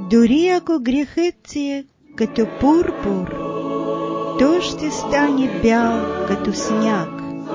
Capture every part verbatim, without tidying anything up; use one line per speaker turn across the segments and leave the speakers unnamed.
Дори ако грехът ти е като пурпур, той ще стане бял като сняг.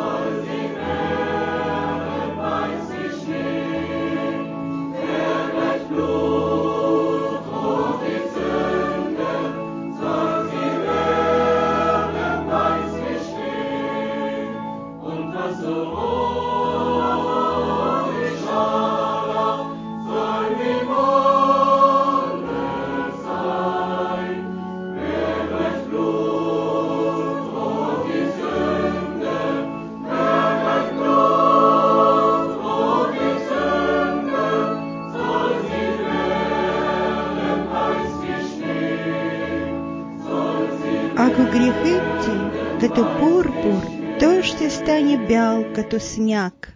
Ако грехът ти като пурпур, той ще стане бял като сняг.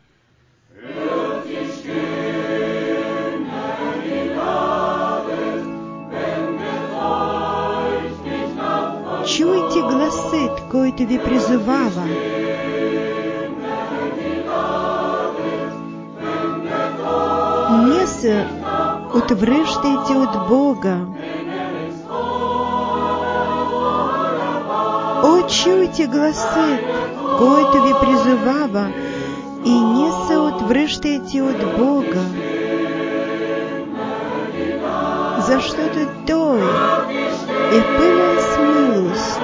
Чуйте гласът, който ви призовава. Не се отвръщайте от Бога. О, чуйте гласът, който ви призовава, и не се отвръщайте от Бога, защото Той е пълен с милост.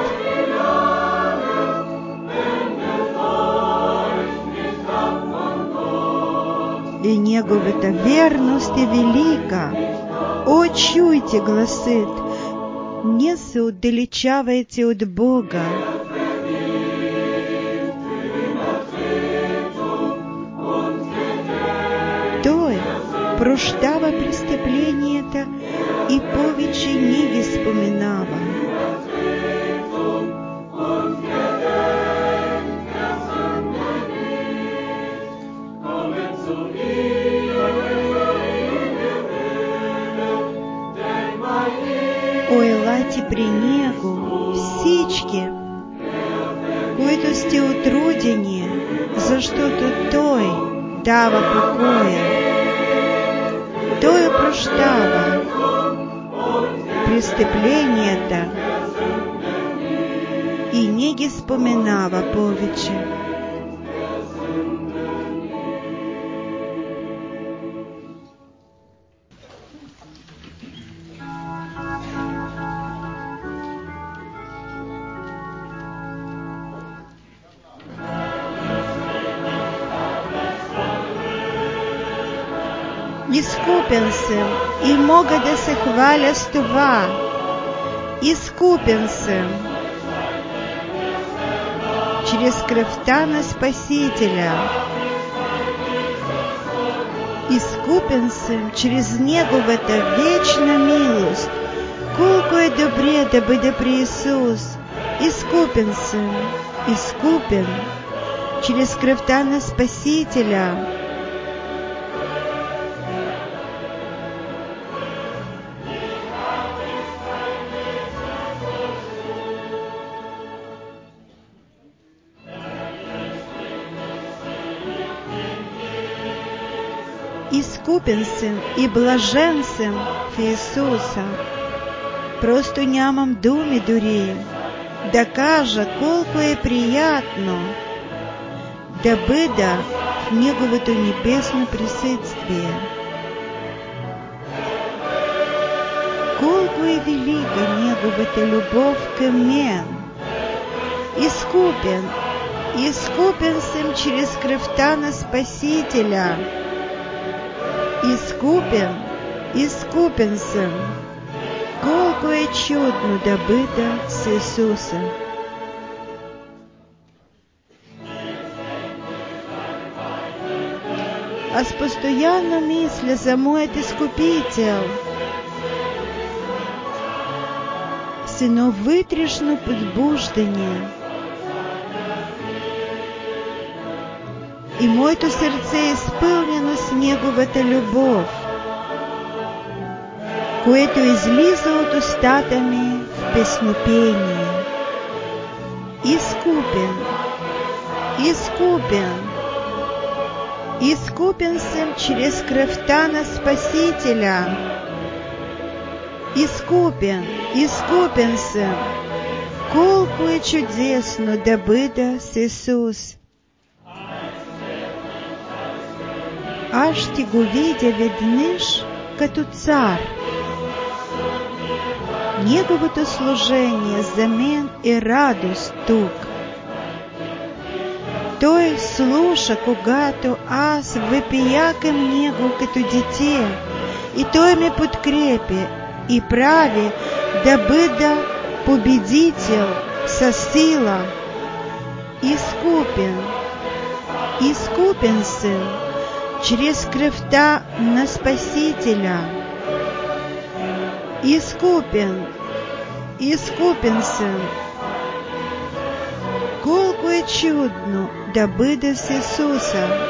И Неговата верност е велика. О, чуйте гласът, не се отдалечавайте от Бога. Той прощава престъпленията и повече не ги споменава. Елате при Него всички, които сте отрудени, защото Той дава покоя. Той прощава престъпленията и не ги споменава повече. Изкупен съм и мога да се хваля с това. Изкупен съм чрез кръвта на Спасителя. Изкупен съм чрез Неговата вечна милост. Колко е добре да бъда при Исус. Изкупен съм, изкупен чрез кръвта на Спасителя. Изкупен съм и блажен съм в Исуса. Просто нямам думи дори да кажа колко е приятно да бъда в Неговото небесно присъствие. Колко е велика Неговата любов към мен. Изкупен, изкупен съм чрез кръвта на Спасителя. Изкупен, изкупен съм. Колко е чудно да бъда с Исуса. Аз постоянно мисля за моят Изкупител с едно вътрешно подбуждане. И моето сърце е изпълнено с Неговата любов, което излиза от устата ми в песнопение. Изкупен, изкупен, изкупен съм чрез кръвта на Спасителя. Изкупен, изкупен съм. Колко е чудесно да бъда с Исус. Аз ще го видя веднъж като цар. Неговото служение за мен е радост тук. Той слуша, когато аз въпия към Него като дете, и Той ме подкрепи и прави да бъда победител със сила. Изкупен, изкупен съм чрез кръвта на Спасителя. Изкупен, изкупен съм. Колко е чудно да бъда с Исуса.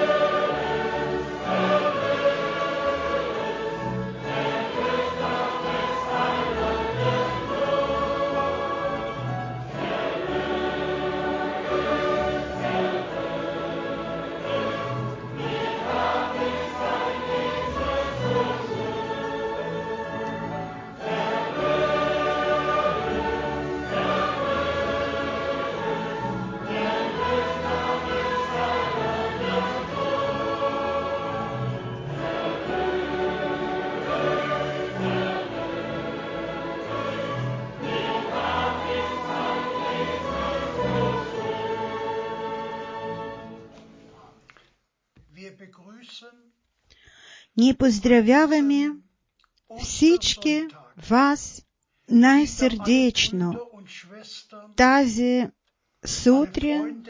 Ние поздравяваме всички вас най-сърдечно тази сутрин,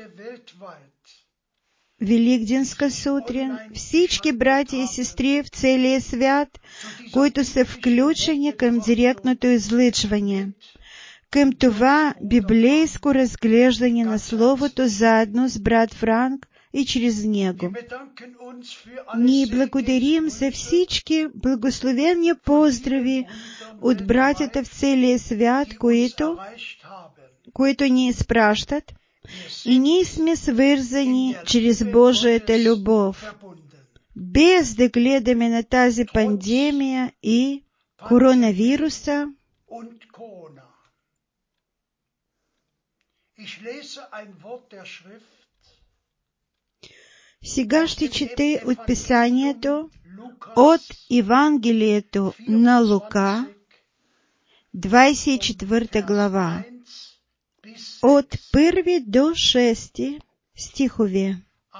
Великденска сутрин, всички братя и сестри в целия свят, които са включени към директното излъчване, към това библейско разглеждане на Словото заедно с брат Франк и чрез него. Ние благодарим за всички благословени поздрави от братята в целия свят, които, които ни изпращат, и ние сме свързани чрез Божията любов, без да гледаме на тази пандемия и коронавируса. Сега ще чете от Писанието от Евангелието на Лука, двадесет и четвърта глава, от първи до шести стихове.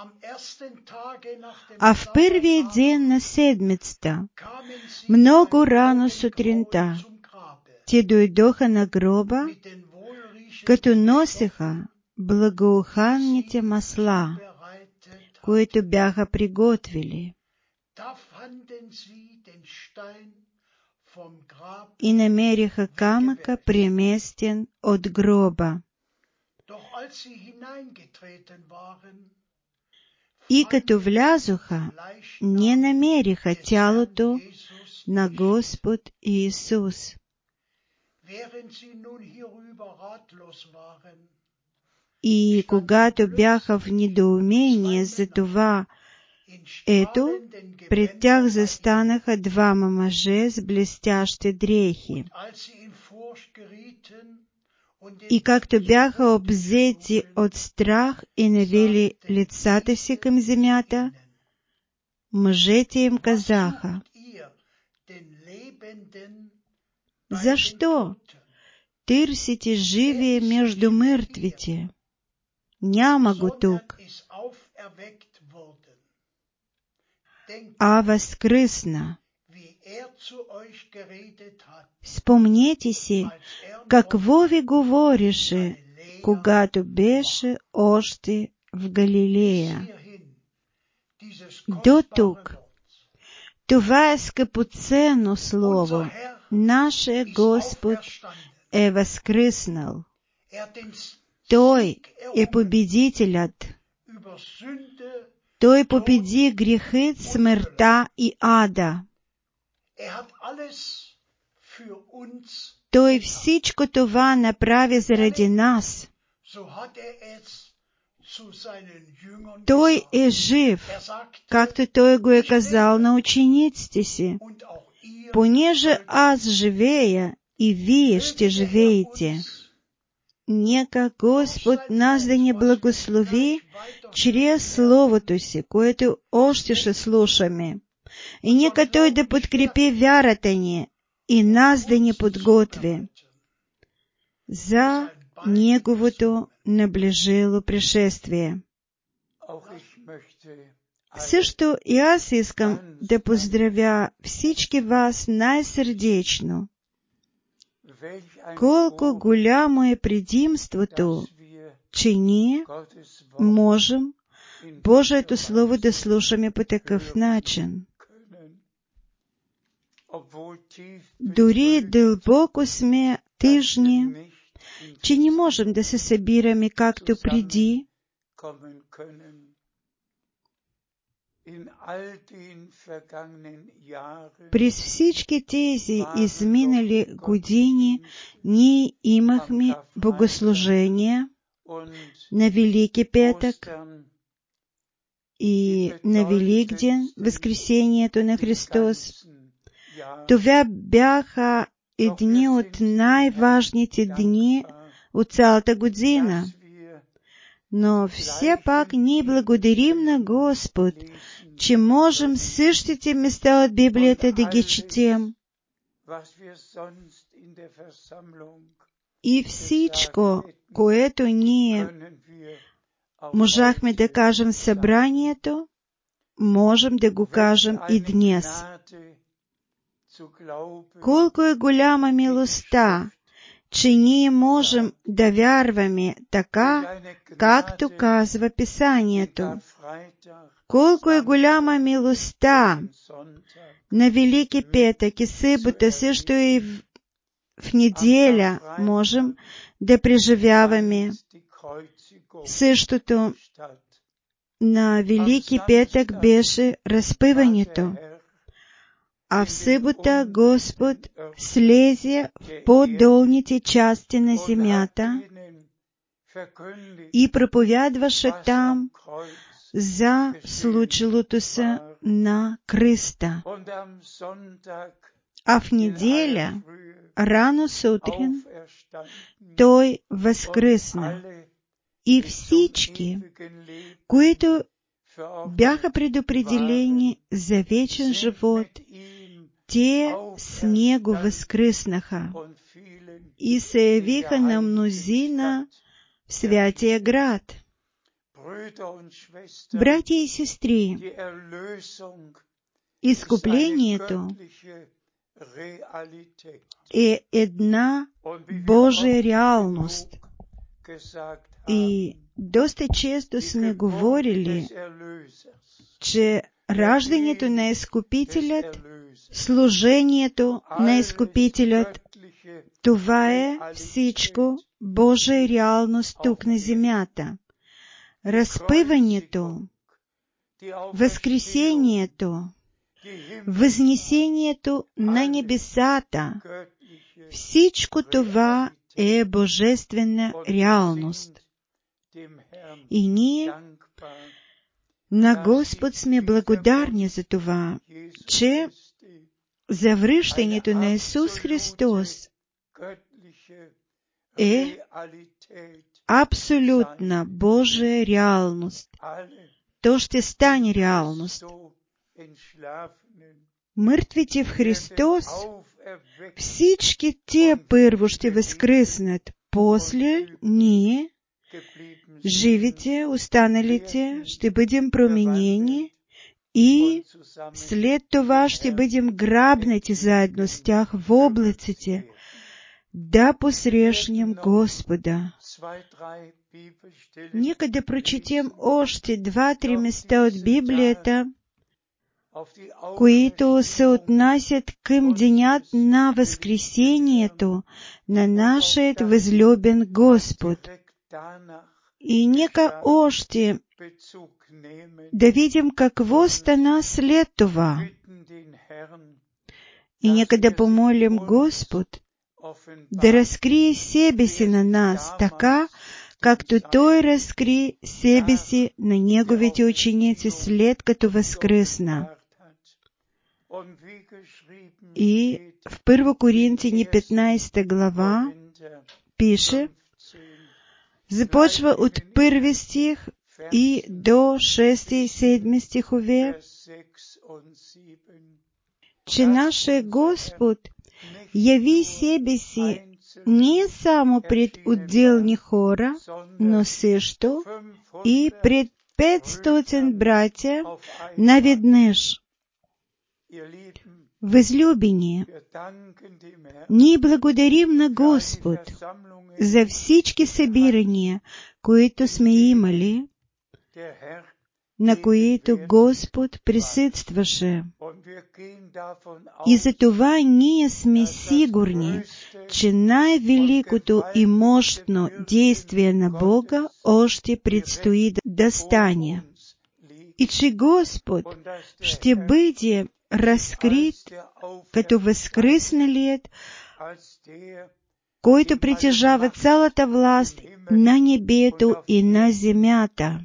А в първия ден на седмицата, много рано сутринта, те дойдоха на гроба, като носеха благоуханните масла, които бяха приготвили, и намериха камъка преместен от гроба. И като влязоха, не намериха тялото на Господ Иисус. И когато бяха в недоумение за това, ето, пред тях застанаха двама мъже с блестящи дрехи. И както бяха обзети от страх и навели лицата си към земята, мъжете им казаха: защо търсите живие между мъртвите? Няма го тук, а възкръсна. Спомнете си какво ви говореше, когато беше още в Галилея. До тук. Това е скъпоценно слово. Нашия Господ е възкръснал. Той е победителят. Той победи грехът, смъртта и ада. Той всичко това направи заради нас. Той е жив, както Той го е казал на учениците си. понеже аз живея, и вие ще живеете. Нека Господ нас да ни благослови чрез Словото си, което още ще слушаме. И нека Той да подкрепи вярата ни и нас да ни подготви за Неговото наближило пришествие. Също и аз искам да поздравя всички вас най-сърдечно. Колко голямо е предимството, че ние можем Божието Слово да слушаме по такъв начин. Дори дълбоко сме тъжни, че не можем да се събираме както преди, през всички тези изминали години ние имахме богослужения на Велики петък и на Великден, Възкресението на Христос. Това бяха едни от най-важните дни от цялата година. Но все пак ние благодарим на Господ, че можем същите места от Библията да ги четем. И всичко, което ние можахме да кажем в събранието, можем да го кажем и днес. Колко е голяма милостта, че ние можем да вярваме така, както казва Писанието. Колко е голяма милостта на Велики петък и събота, също и в, в неделя можем да преживяваме същото. На Велики петък беше разпъването, а в събота Господ слезе в по-долните части на земята и проповядваше там за случилото се на кръста. А в неделя, рано сутрин, Той възкръсна. И всички, които бяха предопределени за вечен живот, те с Него възкръснаха и се явиха на мнозина в святия град. Братя и сестри, изкуплението е една Божия реалност. И доста често сме говорили, че раждането на Изкупителят, служението на Изкупителят, това е всичко Божия реалност тук на земята. Разпъването, възкресението, възнесението на небесата, всичко това е божествена реалност. И ние на Господ сме благодарни за това, че завръщането на Исус Христос е абсолютна Божия реалност. То ще стане реалност. Мъртвите в Христос, всички те първо ще възкръснат, после ние, живите, останалите, ще бъдем променени и след това ще бъдем грабнати заедно с тях в облаците, да посрещнем Господа. Нека да прочетем още два-три места от Библията, които се отнасят към денят на Възкресението на нашият възлюбен Господ. И нека още да видим какво стана след това. И нека да помолим Господ да разкрие себе си на нас, така, както Той разкри себе си на Неговите ученици след като възкръсна. И в Първо Коринтяни петнайсета глава пише, започва от първи стих и до шести и седми стихове, че нашия Господ яви себе си не само пред отделни хора, но също и пред петстотин братя наведнъж. Възлюбени, ние благодарим на Господ за всички събирания, които сме имали, на които Господ присъстваше. И за това ние сме сигурни, че най-великото и мощно действие на Бога още предстои да стане. И че Господ ще бъде разкрит като възкръсналият, който притежава цялата власт на небето и на земята.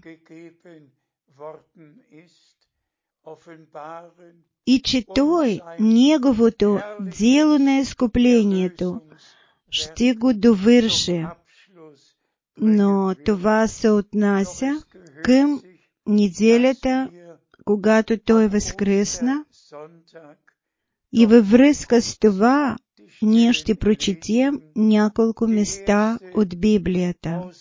И че Той, Неговото дело на изкуплението, ще го довърши. Но това се отнася към неделята, когато Той възкръсна, и във връзка с това ние ще прочетем няколко места от Библията.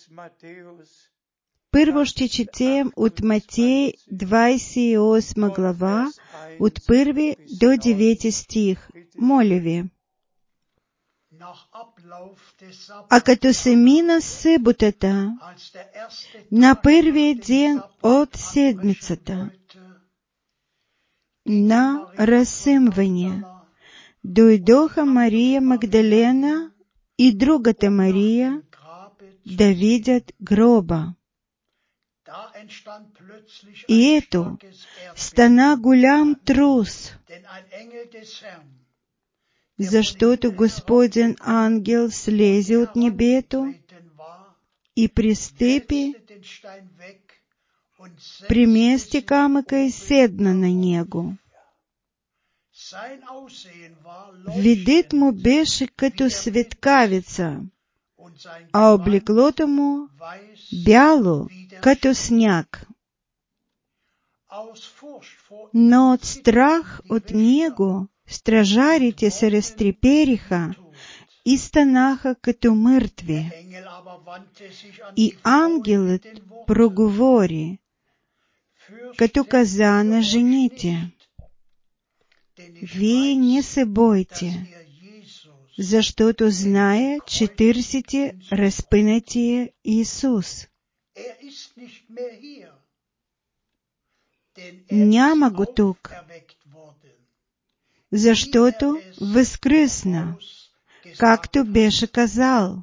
Първо ще четем от Матей двайсет и осма глава, от първи до девети стих. Моля ви. А като се мина съботата, на първия ден от седмицата, на разсъмване, дойдоха Мария Магдалена и другата Мария да видят гроба. И ето, стана голям трус, защото Господен ангел слезе от небето и пристъпи, премести камъка и седна на него. Видът му беше като светкавица, а облеклото му бяло като сняг. Но от страх от него стражарите се разтрепериха и станаха като мъртви. И ангелът проговори, като каза на жените: вие не се бойте, защото знае, че търсите разпънатия Исус. Няма го тук, защото възкръсна, както беше казал.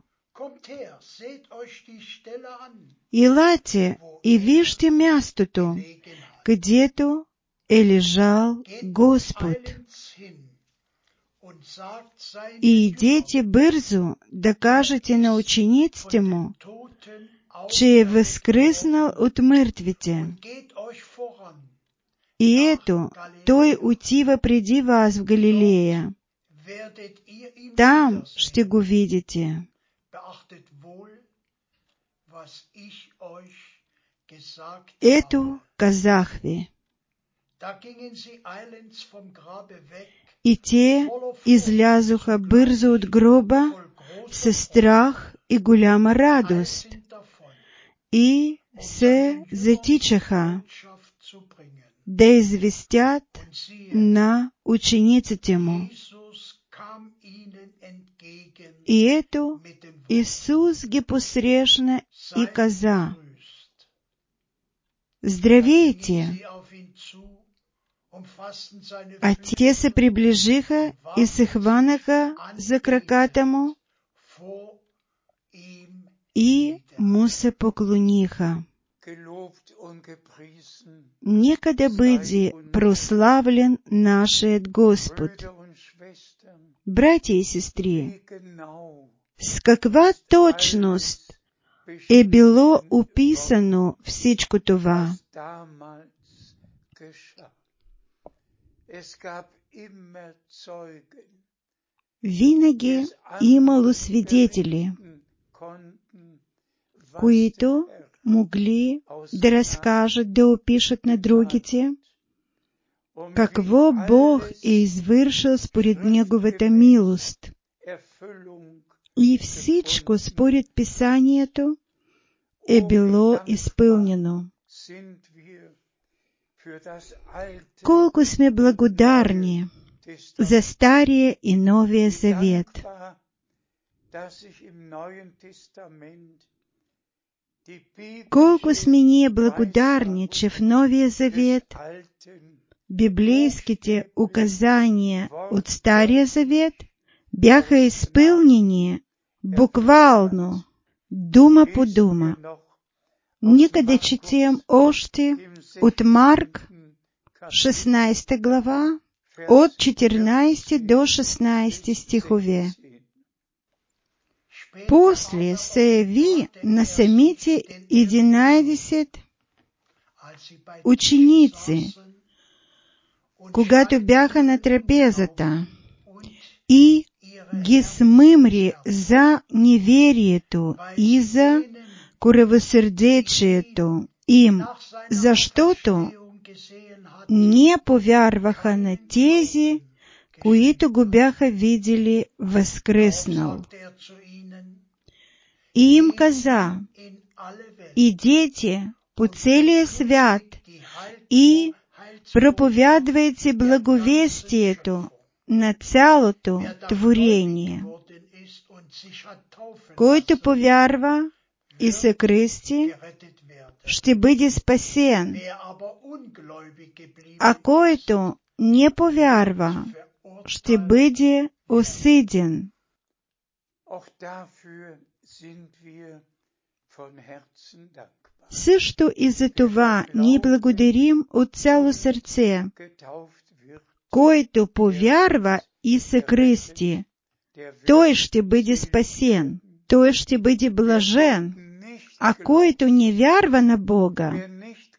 Елате и вижте мястото, където е лежал Господ. И идете бързо да кажете на учениците му, че е възкръснал от мъртвите. И ето, Той отива преди вас в Галилея. Там ще го видите. Ето, казах ви. И те излязоха бързо от гроба със страх и голяма радост и се затичаха да известят на учениците му. И ето, Исус ги посрещна и каза: здравейте! А те се приближиха и се хванаха за краката му и му се поклониха. Нека да бъде прославлен нашият Господ. Братя и сестри, с каква точност е било описано всичко това? винаги имало свидетели, които могли да разкажат, да опишат на другите, какво Бог е извършил според Неговата милост. И всичко според Писанието е било изпълнено. Колко сме благодарни за Стария и Новия Завет. Колко сме ние благодарни, че в Новия Завет библейските указания от Стария Завет бяха изпълнени буквално, дума по дума. Нека да четем още от Марк, шестнадесета глава, от четирнадесети до шестнадесети стихове. После се яви на самите единадесет ученици, когато бяха на трапезата, и ги смъмри за неверието и за коравосърдечието им, защото не повярваха на тези, които го бяха видели възкръснал. И им каза: идете по целия свят и проповядвайте благовестието на цялото творение. Който повярва и се кръсти, ще бъде спасен, а който не повярва, ще бъде осъден. Също и за това ние благодарим от цяло сърце. Който повярва и се кръсти, той ще бъде спасен, той ще бъде блажен, а който не вярва на Бога,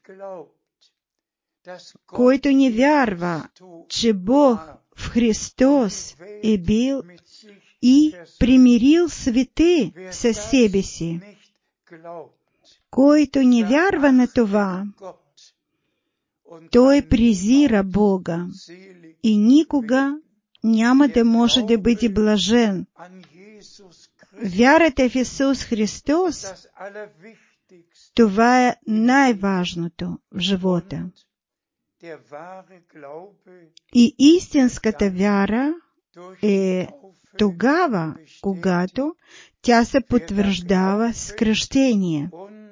който не вярва, че Бог в Христос е бил и примирил свети със себе си, който не вярва на това, той презира Бога и никога няма да може да бъде блажен. Вярата в Исус Христос, това е най-важното в живота. И истинската вяра е тогава, когато тя се потвърждава с кръщение.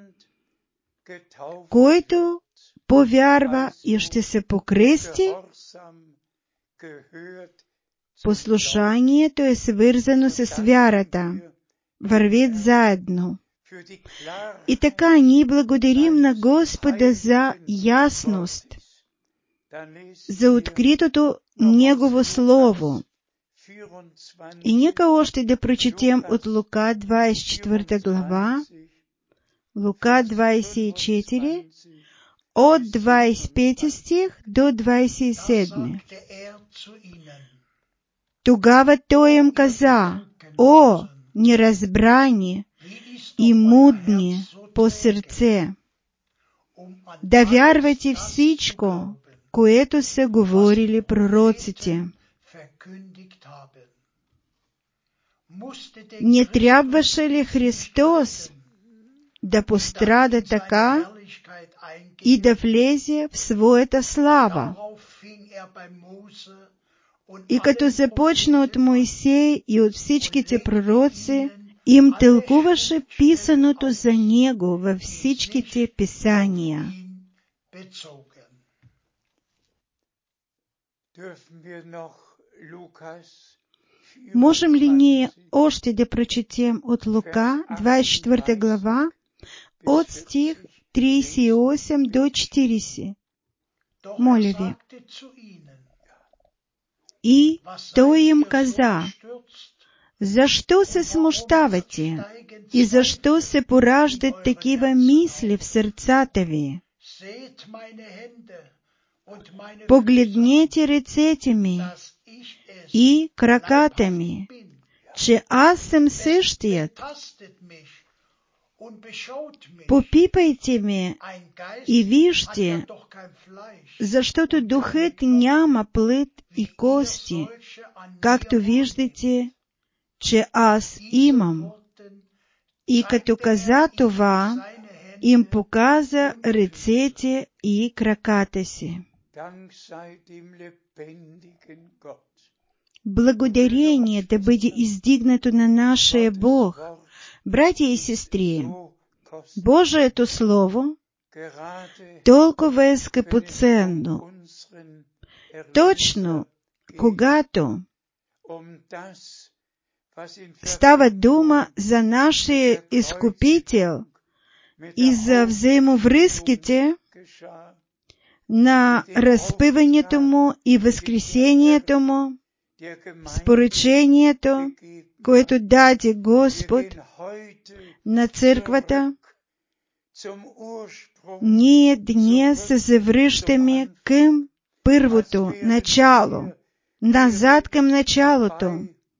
Който повярва и ще се покръсти, послушанието е свързано с вярата. Вървят заедно. И така ние благодарим на Господа за ясност, за откритото Негово Слово. И нека още да прочетем от Лука двадесет и четвърта глава, Лука двадесет и четири, от двадесет и пети стих до двадесет и седми. Тогава той им каза: о, неразбрани и мудни по сърце, да вярвате всичко, което са говорили пророците. Не трябваше ли Христос да пострада така и да влезе в своята слава? И като започна от Моисей и от всичките пророци, им тълкуваше писаното за него във всичките писания. Можем ли ние още да прочетем от Лука, двадесет и четвърта глава, от стих тридесет и осем до четиридесет? Моля ви. И той им каза: защо се смущавате и защо се пораждат такива мисли в сърцата ви? погледнете рецетями и кракатами, че аз съм същият. Попипайте ме и вижте, защото духът няма плът и кости, както виждате, че аз имам. И като каза това, им показа ръцете и краката си. Благодарение да бъде издигнато на нашия Бог. Братя и сестри, Божието Слово толкова е скъпоценно. Точно когато става дума за нашия Изкупител и за взаимовръзките на разпъването му и възкресението му, споръчението, което даде Господ на църквата, ние днес се завръщаме към първото начало, назад към началото.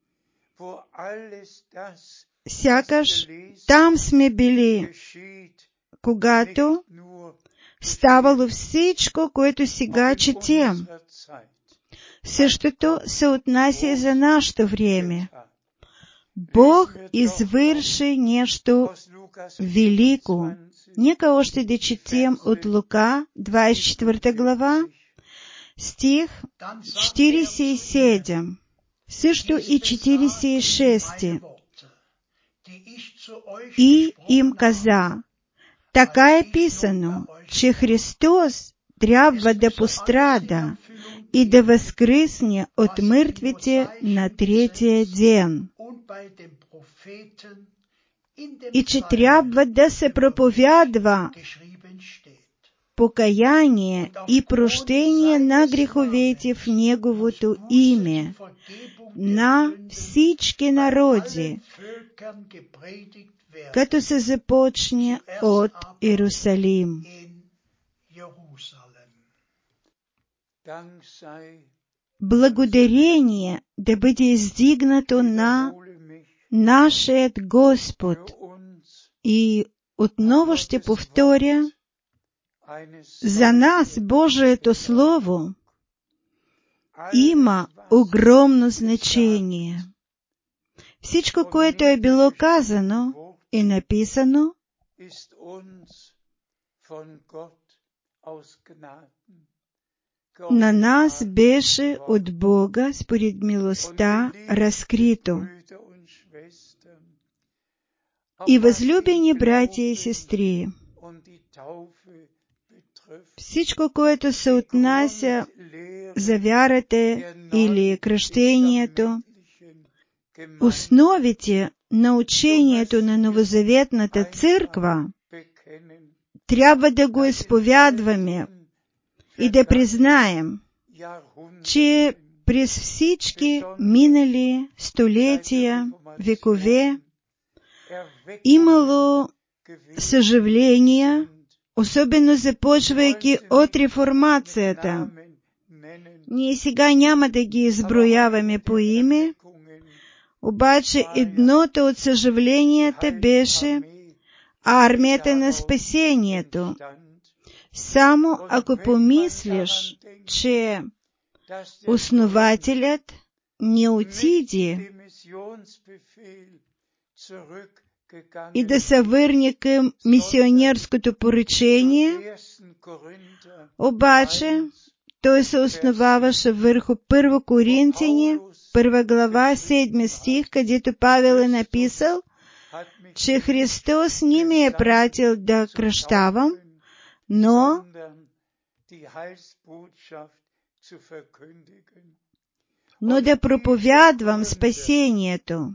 Сякаш там сме били, когато ставало всичко, което сега четем. Същото се отнася и за нашето време. Бог извърши нещо велико. Нека още да четем от Лука, двадесет и четвърта глава, стих четиридесет и седем, също и четиридесет и шест. И им каза, така е писано, че Христос трябва да пострада и да възкръсне от мъртвите на третия ден, и че трябва да се проповядва покаяние и прощение на греховете в Неговото име на всички народи, като се започне от Иерусалим. Благодарение да бъде издигнато на нашият Господ. И отново ще повторя, за нас Божието Слово има огромно значение. Всичко, което е било казано и написано, на нас беше от Бога според милостта разкрито. И възлюбени братя и сестри, всичко, което се отнася за вярата или кръщението, основите на учението на Новозаветната църква, трябва да го изповядваме и да признаем, че през всички минали столетия, векове, имало съжаления, особено започвайки от реформацията. Ние сега няма да ги изброяваме по име, обаче едното от съжаленията беше армията на спасението. Само ако помислиш, че основателят не отиде и да се върне към мисионерското поръчение, обаче той се основаваше върху Първо Коринтияни, първа глава, седми стих, където Павел е написал, че Христос не ме е пратил да кръщавам, но но да проповядвам спасението.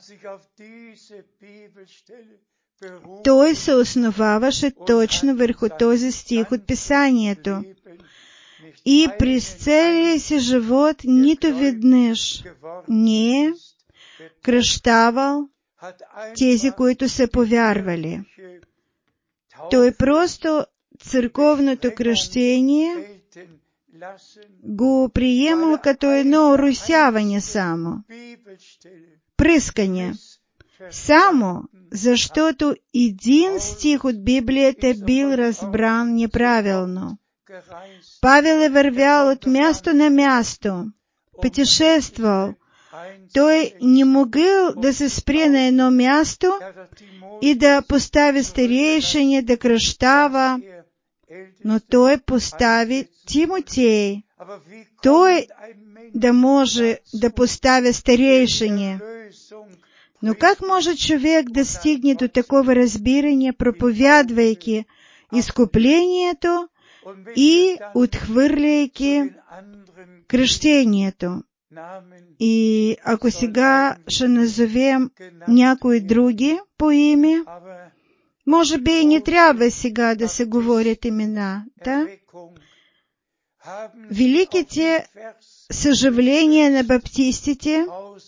Той се основаваше точно върху този стих от Писанието. И през целия си живот нито веднъж не е кръщавал тези, които са повярвали. Той просто църковното кръщение го приемал като едно урусяване само, пръскане, само защото един стих от Библията бил разбран неправилно. Павел е вървял от място на място, пътешествал. Той не могъл да се спре на едно място и да постави старейшине да кръщава, но той постави Тимотей. Той да може да поставя старейшине. Но как може човек да стигне до такова разбиране, проповядвайки изкуплението и отхвърляйки кръщението? И ако сега ще назовем някои други по име, може би не трябва сега да се говорят имена, да? Великите съживления на баптистите,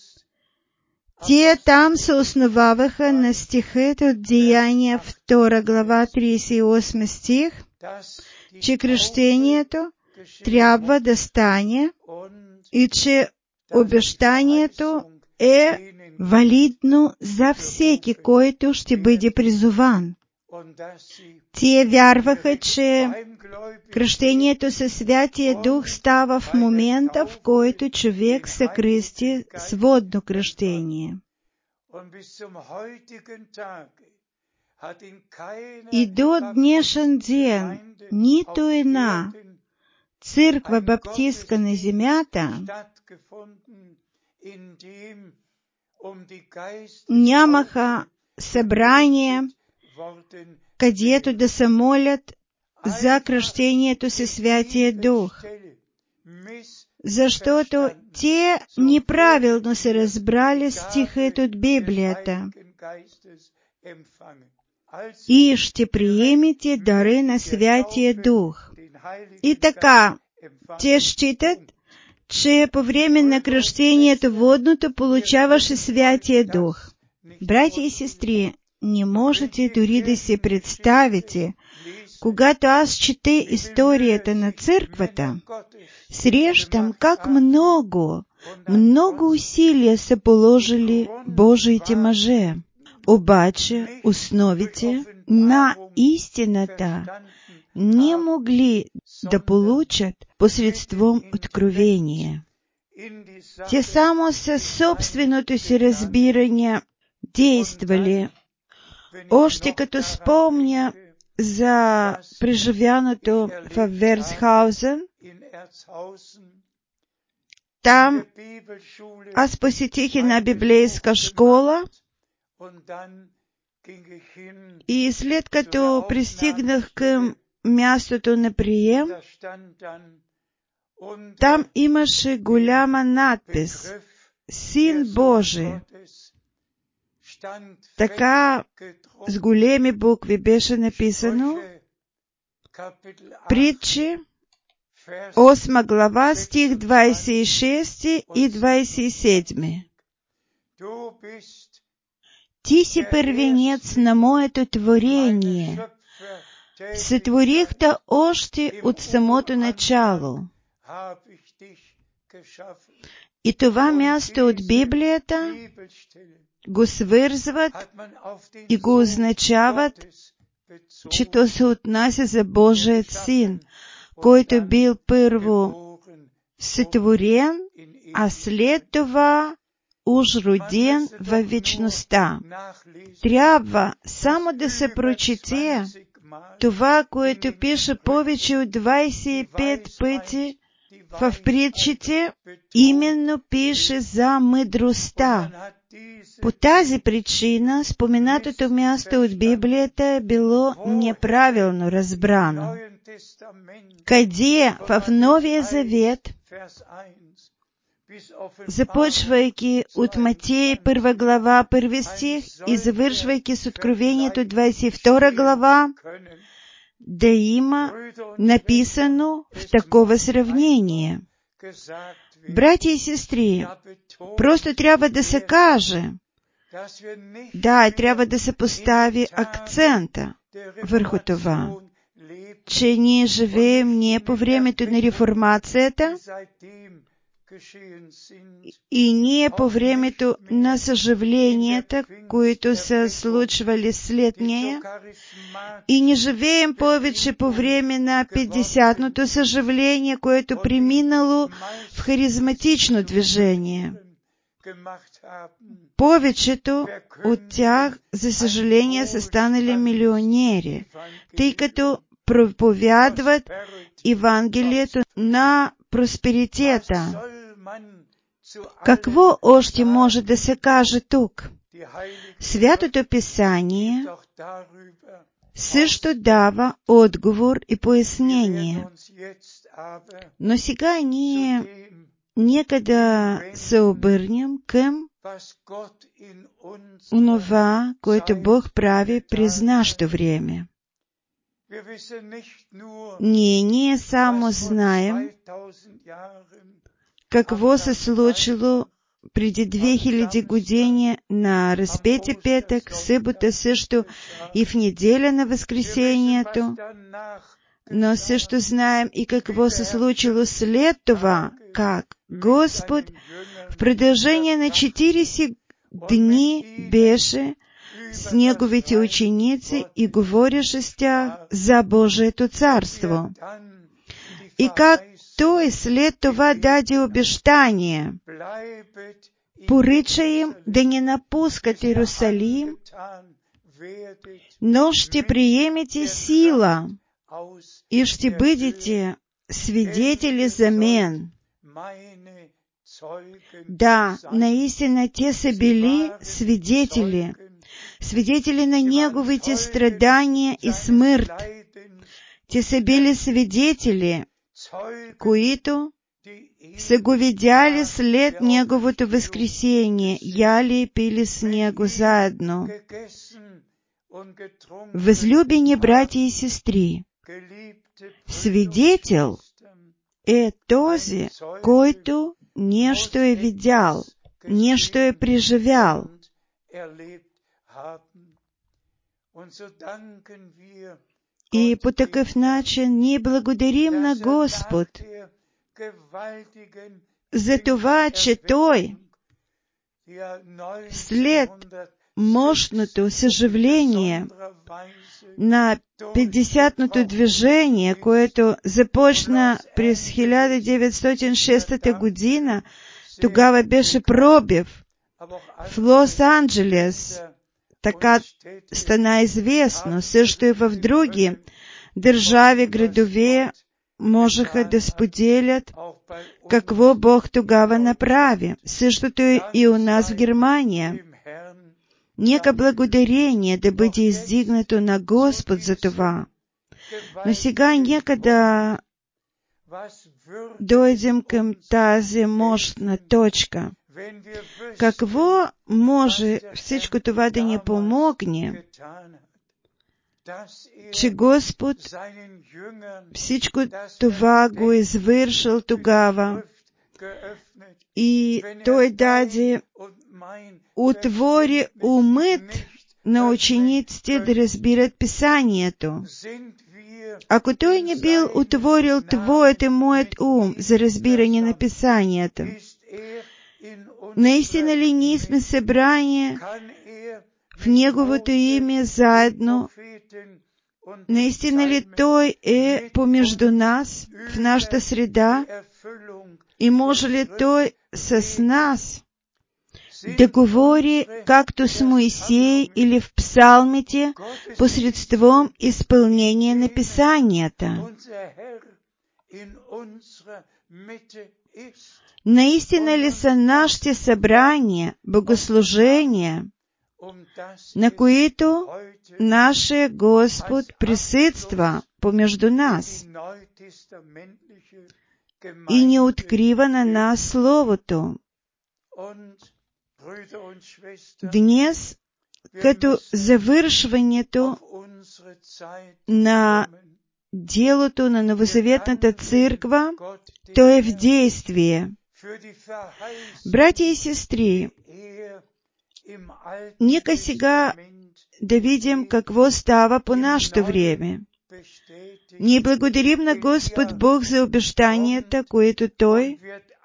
те там се основаваха на стихът от Деяния втора глава, тридесет и осми стих, че кръщението трябва да стане и че обещанието е валидно за всеки, който ще бъде призован. Тие вярваха, че кръщението със Святия Дух става в момента, в който човек се кръсти с водно кръщение. И до днешен ден нито една църква баптистка на земята нямаха събрание, където да се молят за кръщението със Святия Дух, защото те неправилно се разбрали стихът от Библията. И ще приемете дари на Святия Дух. И така, те считат, че по време на кръщението водното получаваше Святия Дух. Братя и сестри, не можете дори да си представите, когато аз чета историята на църквата, срещам как много, много усилия са положили Божиите мъже. Обаче основите на истината не могли да получат посредством откровение. Те само със собственото си разбиране действали. Още като спомня за преживяното в Версхаузен, там аз посетих една библейска школа и след като пристигнах към мястото на прием, там имаше голяма надпис «Син Божий». Така с големи букви беше написано Притчи, осма глава, стих двадесет и шести и двадесет и седми. Ти си първенец на моето творение. Сътворих те още от самото начало. И това място от Библията го свързват и го означават, че то се отнася за Божият Син, който бил първо сътворен, а след това уж роден във вечността. Трябва само да се прочете това, което пише повече от двадесет и пет пъти в притчите, именно пише за мъдростта. По тази причина споменатото място от Библията е било неправилно разбрано. Къде в Новия Завет, започвайки от Матей първа глава, първи стих и завършвайки с Откровението двадесет и втора глава, да има написано в такова сравнение. Братя и сестри, просто трябва да се каже, да, трябва да се постави акцента върху това, че ние живеем не по времето на реформацията и не по времето на съживленията, които се случвали след нея, и не живеем повече по време на петдесятното съживление, което преминало в харизматично движение. Повечето от тях, за съжаление, са станали милионери, тъй като проповядват Евангелието на просперитета. Какво още може да се каже тук? Святото Писание също дава отговор и пояснение. Но сега ние нека да се обърнем към онова, което Бог прави през нашето време. Ние, ние само знаем какво се случило преди две хиляди години на Разпети петък, събота също и в неделя на Възкресението, но също знаем и какво се случило след това, как Господ в продължение на четиридесет дни беше с Неговите ученици и говореше с тях за Божието царство. И как Той след това даде обещание, поръча им да не напускат Иерусалим, но ще приемете сила и ще бъдете свидетели за мен. Да, наистина те са били свидетели, свидетели на Неговите страдания и смърт. Те са били свидетели, които са го видяли след Неговото възкресение, яли и пили с Него заедно. Възлюбени братя и сестри, свидетел е този, който нещо е видял, нещо е преживял. И по такъв начин ние благодарим на Господ за това, че Той след мощното съживление на петдесятното движение, което започна през хиляда деветстотин и шеста година, тогава беше пробив в Лос-Анджелес. Така стана известно. Също и в други държави, градове можеха да споделят какво Бог тогава направи. Същото и у нас в Германия. Нека благодарение да бъде издигнато на Господ за това. Но сега нека да дойдем към тази мощна точка. Какво може всичко това да ни помогне, че Господ всичко това го извършил тогава и Той даде, отвори умът на учениците да разбират Писанието. Ако Той не бил отворил твоят и моят ум за разбиране на Писанието, наистина ли ние сме събрани в Неговото име заедно? Наистина ли Той е помежду нас, в нашата среда? И може ли Той с нас да говори, както с Моисей или в псалмите, посредством изпълнение на Писанията? Наистина ли са нашите събрания, богослужения, на които нашия Господ присъства помежду нас и ни открива на нас Словото? Днес, като завършването на делото на Новозаветната църква, то е в действие. Братя и сестри, нека сега да видим какво става по нашето време. Ние благодарим на Господ Бог за обещанията, които Той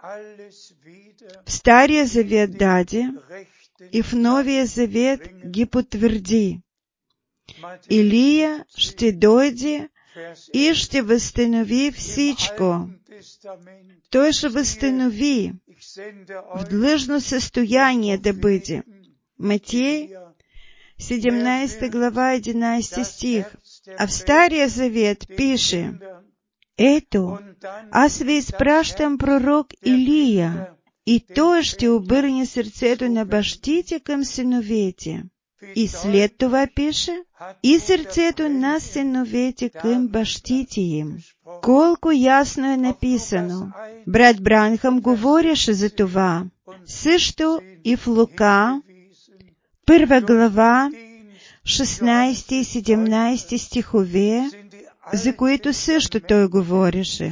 в Стария Завет даде и в Новия Завет ги потвърди. Илия ще дойде и ще възстанови всичко. Той ще възстанови в длъжно състояние да бъде. Матей, седемнадесета глава, единадесети стих. А в Стария Завет пише: ето, аз ви изпращам пророк Илия, и той ще обърне сърцето на бащите към синовете. И след това пише: и сърцето на синовете към бащите им. Колко ясно е написано. Брат Бранхам говореше за това. Също и в Лука, първа глава, шестнадесети и седемнадесети стихове, за които също той говореше.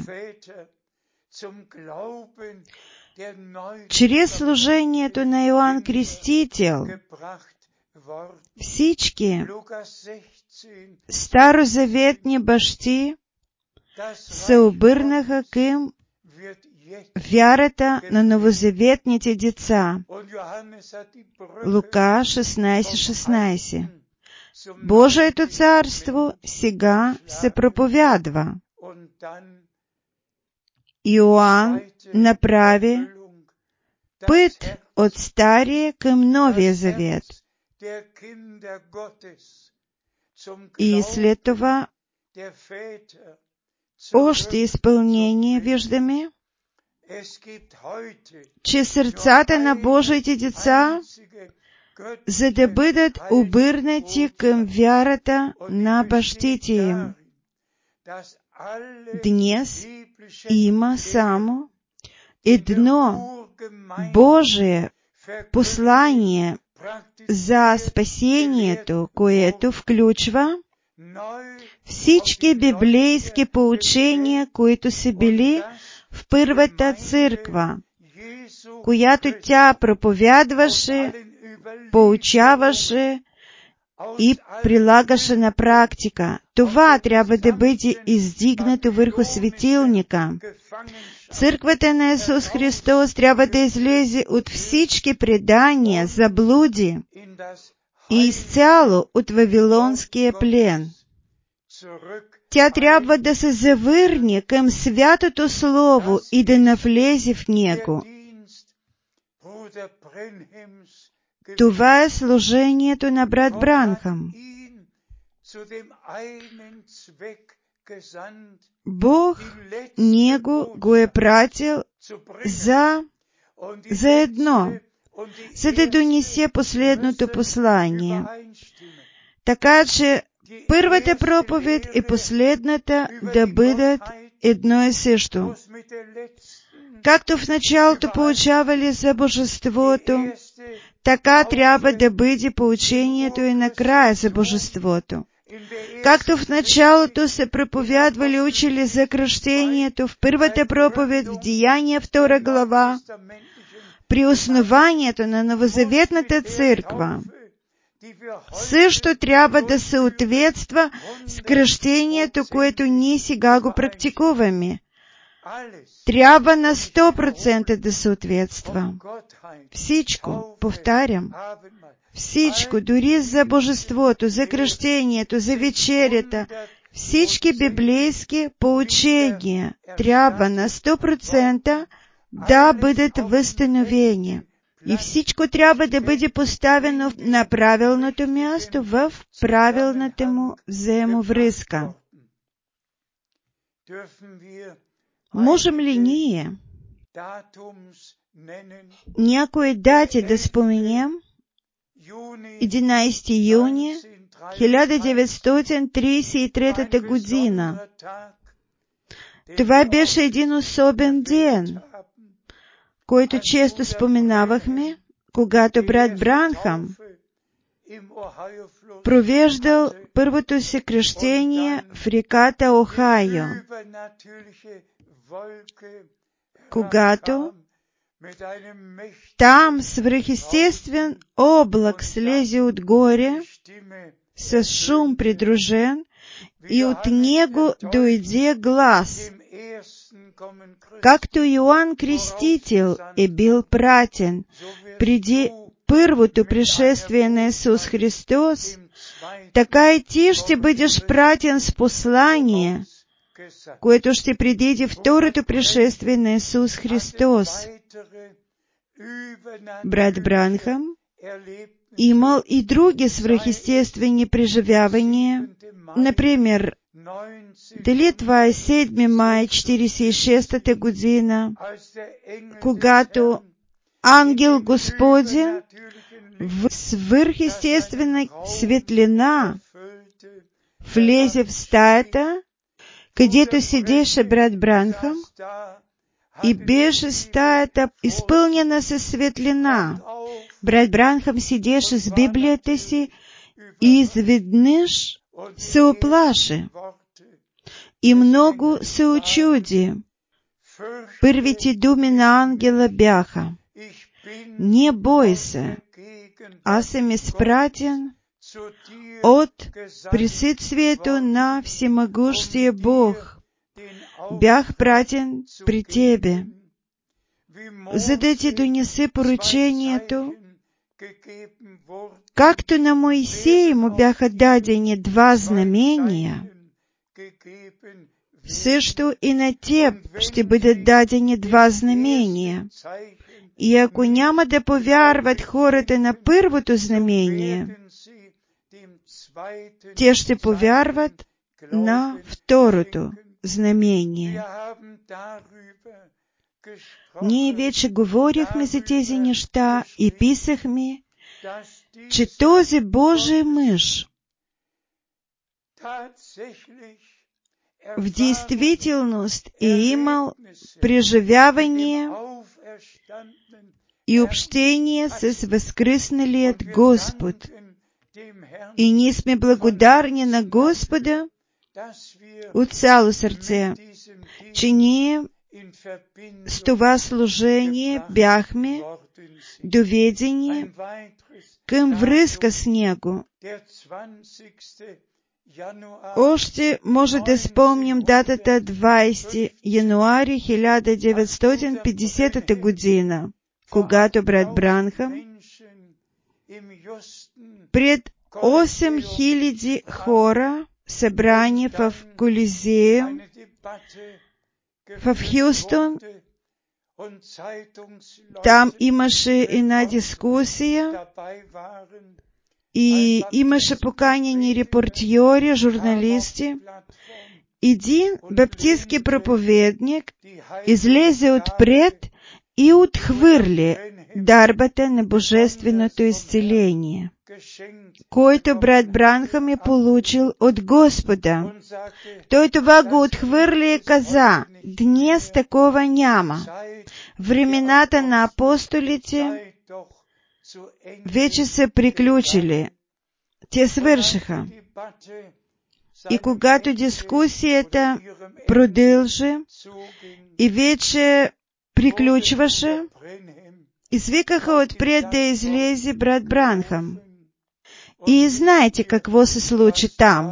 Чрез служението на Йоанн Крестител всички старозаветни бащи се обърнаха към вярата на новозаветните деца. Лука шестнадесет шестнадесет. Божието царство сега се проповядва. Иоанн направи път от Стария към Новия Завет. И след това още изпълнение виждаме, че сърцата на Божиите деца, за да бъдат обърнати към вярата на бащите им. Днес има само едно Божие послание за спасението, което включва всички библейски поучения, които са били в първата църква, която тя проповядваше, поучаваше и прилагаше на практика. Това трябва да бъде издигнато върху светилника. Църквата на Исус Христос трябва да излезе от всички предания, заблуди и изцяло от Вавилонския плен. Тя трябва да се завърне към святото Слово и да навлезе в него. Това е служението на брат Бранхам. Бог него го е пратил за, за едно, за да донесе последното послание. Така че първата проповед и последната да бъдат едно и също. Както в началото поучавали за Божеството, така трябва да бъде поучението и накрая за Божеството. Както в началото се проповядвали учили за кръщението в първата проповед в Деяния втора глава, при основанието на новозаветната църква, също трябва да съответства с кръщението, което ние сега го практикуваме. Трябва на сто процента да съответства. Всичко, повтарям, всичко, дори за Божеството, за кръщението, за вечерята, всички библейски поучения трябва на сто процента да бъдат възстановени. И всичко трябва да бъде поставено на правилното място в правилната му взаимовръзка. Можем ли ние някои дати да споменем? единадесети юни хиляда деветстотин тридесет и трета година. Това беше един особен ден, който често споменавахме, когато брат Бранхам провеждал първото си кръщение в реката Охайо, когато там свръхестествен облак слезе отгоре, с шум придружен, и от него дойде глас, както Иоанн Креститель е бил пратен преди първото пришествие на Исус Христос, така и ти ще бъдеш пратен с послание, което ще предиде второто пришествие на Исус Христос. Брат Бранхам имал и други свръхестествени преживявания. Например, дали това е седми май четиридесет и шестата година, когато ангел Господен в свръхестествена светлина влезе в стаята, където седеше брат Бранхам, и беше стаята изпълнена със светлина. Брат Бранхам седеше с Библията си и изведнъж се оплаши и много се очуди. Първите думи на ангела бяха: „Не бой се, аз съм изпратен от присъствието на всемогущия Бог. Бях пратен при тебе, за да ти донесе поручението, както на Моисей му бяха дадени два знамения, също и на теб ще бъдат дадени два знамения. И ако няма да повярват хората на първото знамение, те ще повярват на второто знамение“. Ние вече говорихме за тези неща и писахме, че този Божий мъж в действителност е имал преживявания и общение с възкръсналият Господ. И ние сме благодарни на Господа от цяло сърце, че ние с това служение бяхме доведени към връзка с Него. Още може да спомним датата двадесети януари хиляда деветстотин петдесета година, когато брат Бранхам пред осем хиляди хора, събрани в Колизеум в Хюстон, там имаше една дискусия и имаше поканени репортьори, журналисти. Един баптистски проповедник излезе отпред и отхвърли дарбата на божественото изцеление, който брат Бранхам е получил от Господа. Той това го отхвърли и каза: „Днес такова няма. Времената на апостолите вече са приключили. Те свършиха“. И когато дискусията продължи и вече приключваше, извикаха отпред да излезе брат Бранхам. И знаете какво се случи там.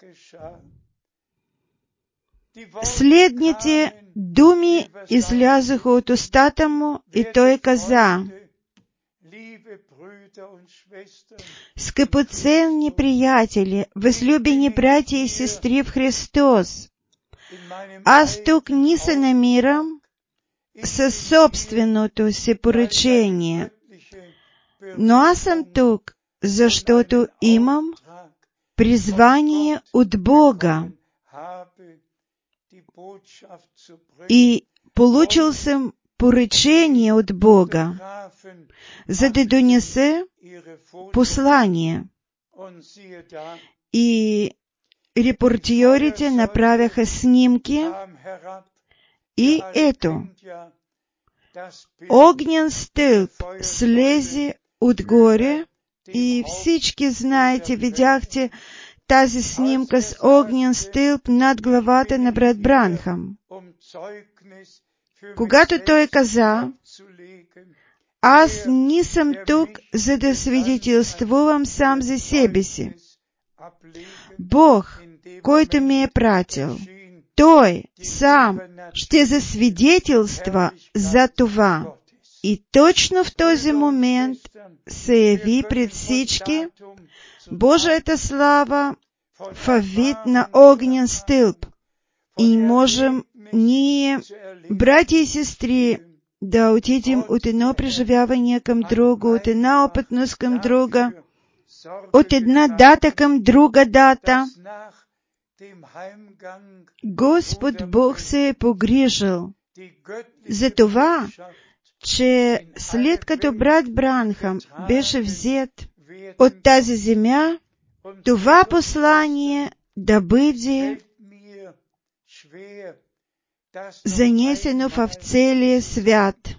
Следните думи излязоха от устата му и той каза: „Скъпоценни приятели, възлюбени братя и сестри в Христос, аз тук не се намирам със собственото си поръчение, но аз съм тук, защото имам призвание от Бога и получил съм поръчение от Бога, за да донеса послание“. И репортьорите направяха снимки и ето, огнен стълб слезе отгоре и всички знаете, видяхте тази снимка с огнен стълб над главата на брат Бранхам. Когато той каза: „Аз не съм тук, за да свидетелствувам сам за себе си. Бог който ме е пратил. Той сам ще засвидетелства за това. И точно в този момент се яви пред всички Божията слава във вид на огнен стълб. И можем ние, братя и сестри, да отидем от едно преживяване към друго, от една опитност към друга, от една дата към друга дата. Господ Бог се е погрижил за това, че след като брат Бранхам беше взет от тази земя, това послание да бъде занесено в целия свят.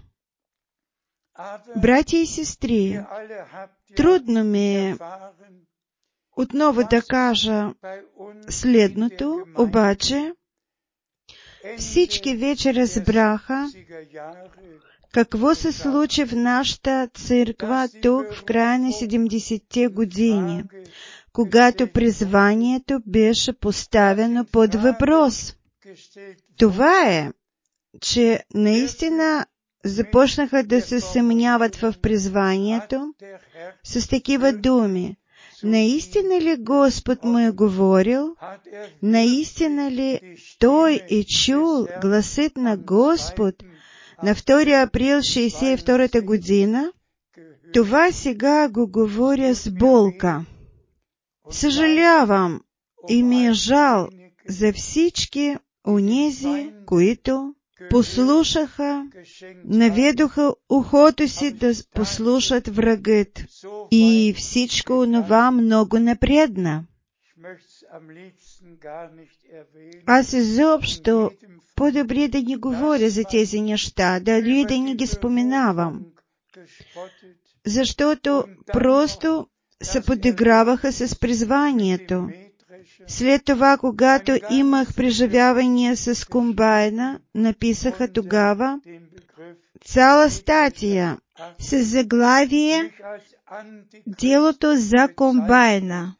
Братя и сестри, трудно ми е отново да кажа следното, обаче всички вече разбраха какво се случи в нашата църква тук в края на седемдесетте години, когато призванието беше поставено под въпрос. Това е, че наистина започнаха да се съмняват в призванието с такива думи. Наистина ли Господ му е говорил? Наистина ли Той е чул гласът на Господ на втори април шейсет и втора година? Това сега го говоря с болка. Съжалявам и ми е жал за всички онези, които послушаха, наведоха ухото си да послушат врагът и всичко онова много напредна. Аз изобщо по-добре да не говоря за тези неща, дали да не ги споменавам, защото просто се подиграваха с призванието. След това, когато имах преживявания с комбайна, написаха тогава цяла статия с заглавие «Делото за комбайна».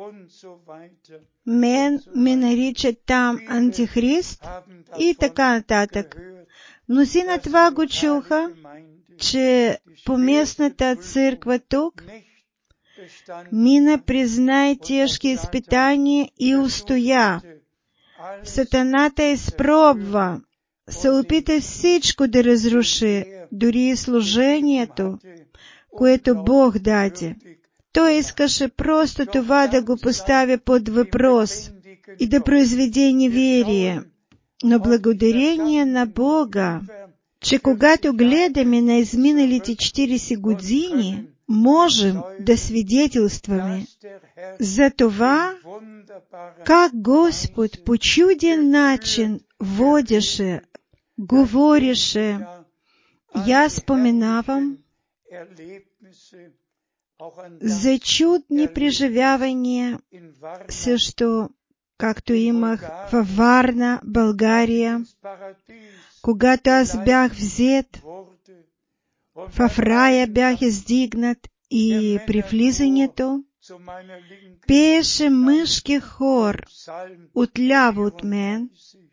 Мен ме наричат там антихрист и така нататък. Мнозина това го чуха, че по местната църква тук мина през най-тежки изпитания и устоя. Сатаната изпробва, се опита всичко да разруши, дори и служението, което Бог даде. Той искаше просто това да го постави под въпрос и да произведе неверие. Но благодарение на Бога, че когато гледаме на изминалите четиридесет години, можем да свидетелстваме за това, как Господ по чуден начин водеше, говореше. Я споменавам за чудни преживявания, също както имах във Варна, България, когато аз бях взет, в рая бях издигнат и при влизането пееше мъжки хор отляво от мен.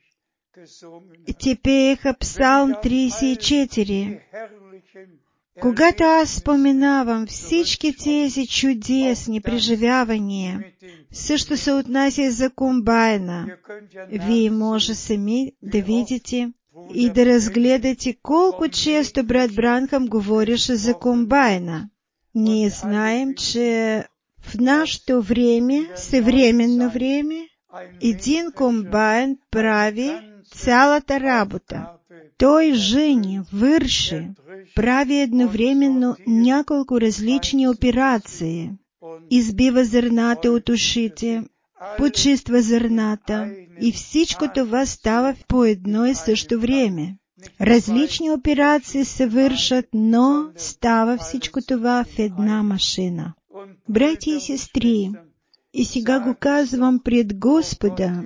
Те пееха Псалм тридесет и четири. Когато аз споменавам всички тези чудесни преживявания, също се отнася и за комбайна. Вие може сами да видите и да разгледате колко често брат Бранхам говореше за комбайна. Ние знаем, че в нашето време, съвременно време, един комбайн прави цялата работа. Той жени, върши, прави едновременно няколко различни операции. Избива зърната от ушите, почиства зърната и всичко това става по едно и също време. Различни операции се вършат, но става всичко това в една машина. Братя и сестри, и сега го казвам пред Господа,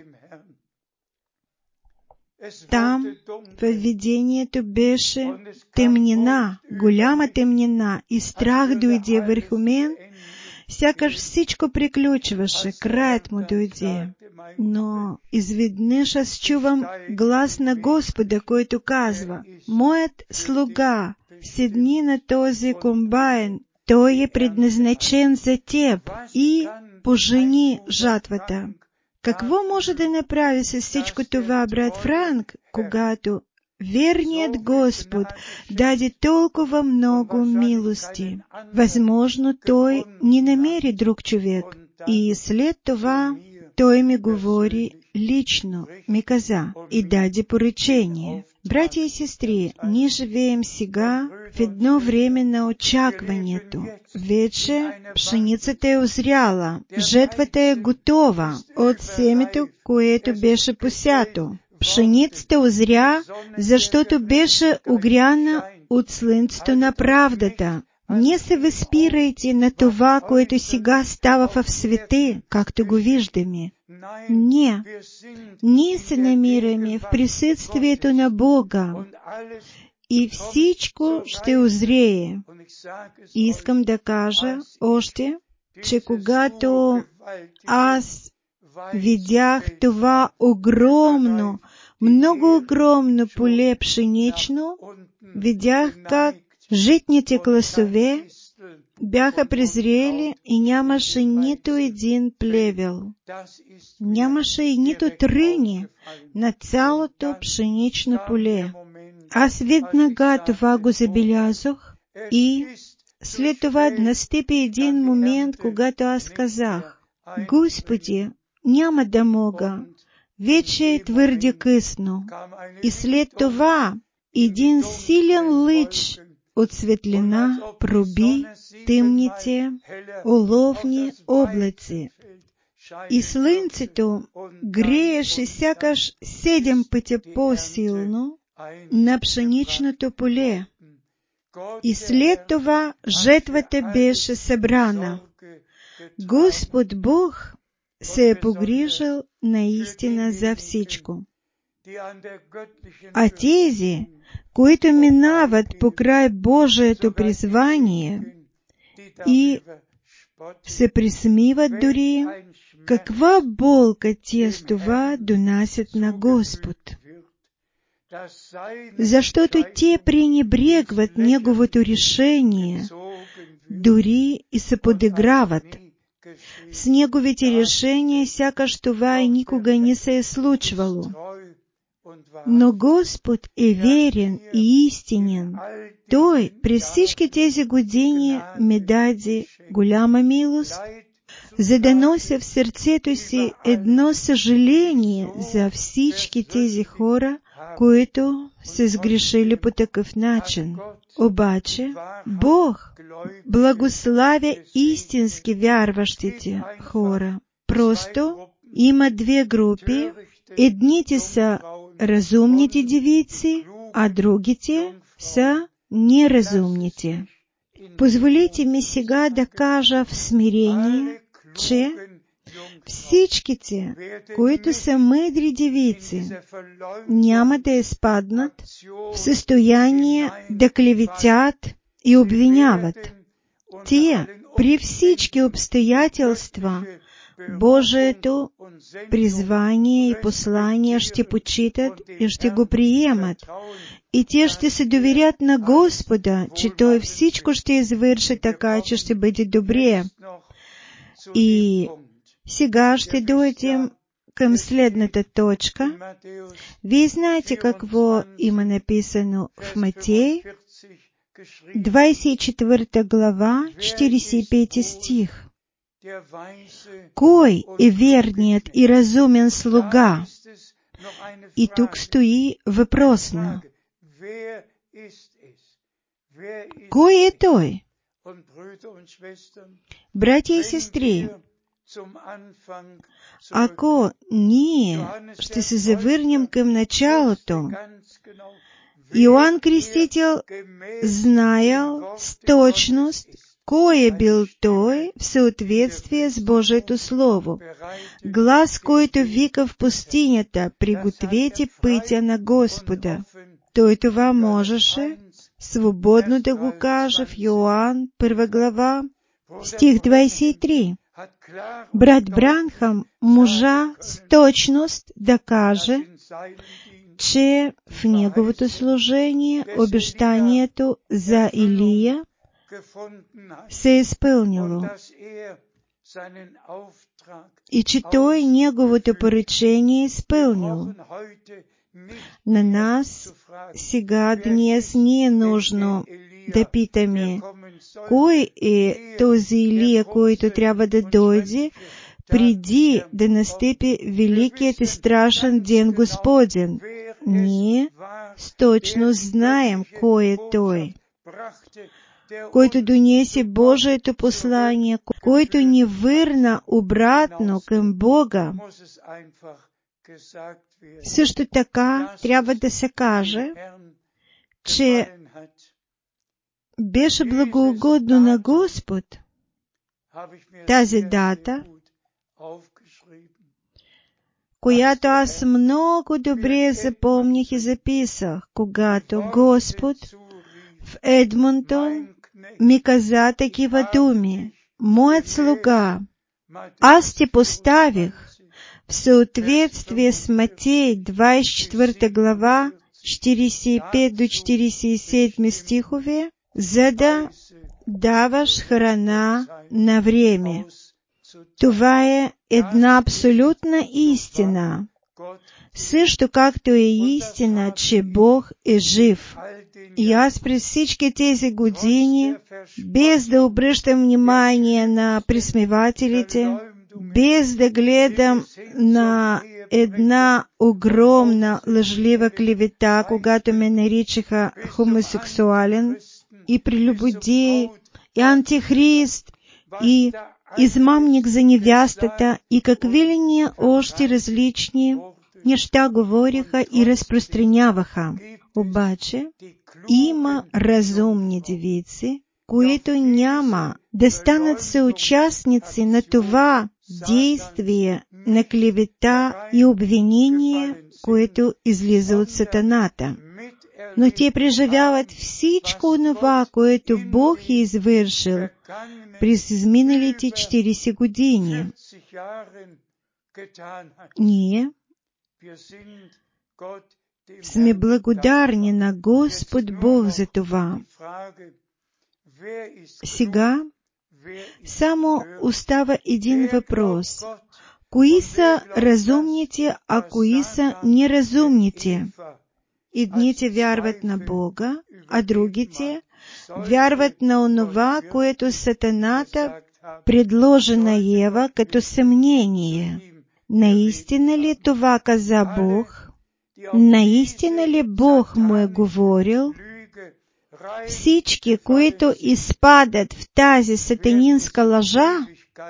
там във видението беше тъмнина, голяма тъмнина, и страх дойде върху мен. сякаш всичко приключваше, краят му дойде. Но изведнъж аз чувам глас на Господа, който казва: моят слуга, седни на този комбайн, той е предназначен за теб и пожени жатвата. Какво може да направи с всичко това брат Франк, когато верният Господ даде толкова много милости? Възможно, той не намери друг човек. И след това той ми говори лично, ми каза и даде поръчение. Братя и сестри, ние живеем сега в едно време на очакването. Вече пшеницата е озряла, жетвата е готова от семето, което беше посято. Пшеницата озря, защото беше огряна от слънцето на правдата. Не се възпирайте на това, което сега става в света, както го виждаме. Не, ние се намираме в присъствието на Бога и всичко ще озрее. И искам да кажа още, че когато аз видях това огромно, много огромно поле пшенично, видях как житните класове бяха презрели и нямаше нито един плевел. Нямаше и нито тръни на цялото пшенично поле. Аз веднага това го забелязах и след това настъпи един момент, когато аз казах: Господи, няма да мога, вече е твърде късно. И след това един силен лъч от светлина проби тъмните оловни облаци. И слънцето грееше сякаш седем пъти по-силно на пшеничното поле. И след това жетвата беше събрана. Господ Бог се е погрижил наистина за всичко. А тези, които минават покрай Божието призвание и се присмиват дори, каква болка тия с това донасят на Господ. Защото те пренебрегват Неговото решение, дори и се подиграват. С Неговите решения сякаш това и никога не се е случвало. Но Господ е верен и истинен. Той през всички тези години ми даде голяма милост, за да нося в сърцето си едно съжаление за всички тези хора, които се сгрешили по такъв начин. Обаче Бог благославя истински вярващите хора. Просто има две групи. Едните са разумните девици, а другите са неразумните. Позволете ми сега да кажа в смирение, че всичките, които са мъдри девици, няма да изпаднат в състояние да клеветят и обвиняват. Те при всички обстоятелства Божието призвание и послание ще почитат и ще го приемат. И те ще се доверят на Господа, че Той всичко ще извърши така, че ще бъде добре. И сега ще дойдем към следната точка. Вие знаете какво има написано в Матей, двадесет и четвърта глава, четиридесет и пети стих. Кой е верният и разумен слуга? И тук стои въпросна. Кой е той? Братя и сестри, ако ние ще се завърнем към началото, Йоанн Крестител знаел с точност кой е бил той в съответствие с Божието Слово. Глас, който вика в пустинята: пригответе пътя на Господа. Той това можеше свободно да го каже в Йоанн, първа глава, Стих двадесет три. Брат Бранхам може с точност да каже, че в неговото служение обещанието за Илия се е изпълнило и че той неговото поръчение е изпълнил. На нас сега днес не е нужно да питаме, кой е този Илия, който трябва да дойде, преди да настъпи великият и страшен ден Господен. Ние с точност знаем кой е той, който донесе Божието послание, който ни върна обратно към Бога. Също така трябва да се каже, че беше благоугодно на Господ тази дата, която аз много добре запомних и записах, когато Господ в Едмонтон ми каза такива думи: моят слуга, аз те поставих в съответствие с Матей двадесет и четвърта глава, четиридесет и пет до четиридесет и седем стихове, за да даваш храна на време. Това е една абсолютна истина. Също както е истина, че Бог е жив. И аз през всички тези години, без да обръщам внимание на присмивателите, без да гледам на една огромна лъжлива клевета, когато ме наричаха хомосексуален и прелюбодей, и антихрист, и измамник за невястата, и какви ли не още различни неща говориха и разпространяваха. Обаче има разумни девици, които няма да станат съучастници на това действие на клевета и обвинение, което излиза от сатаната. Но те преживяват всичко онова, което Бог е извършил през изминалите четиридесет години. Ние сме благодарни на Господ Бог за това. Сега само остава един въпрос. Кои са разумните, а кои са неразумните? Едните вярват на Бога, а другите вярват на онова, което Сатаната предложи на Ева като съмнение. Наистина ли това каза Бог? Наистина ли Бог му е говорил? Всички, които изпадат в тази сатанинска лъжа,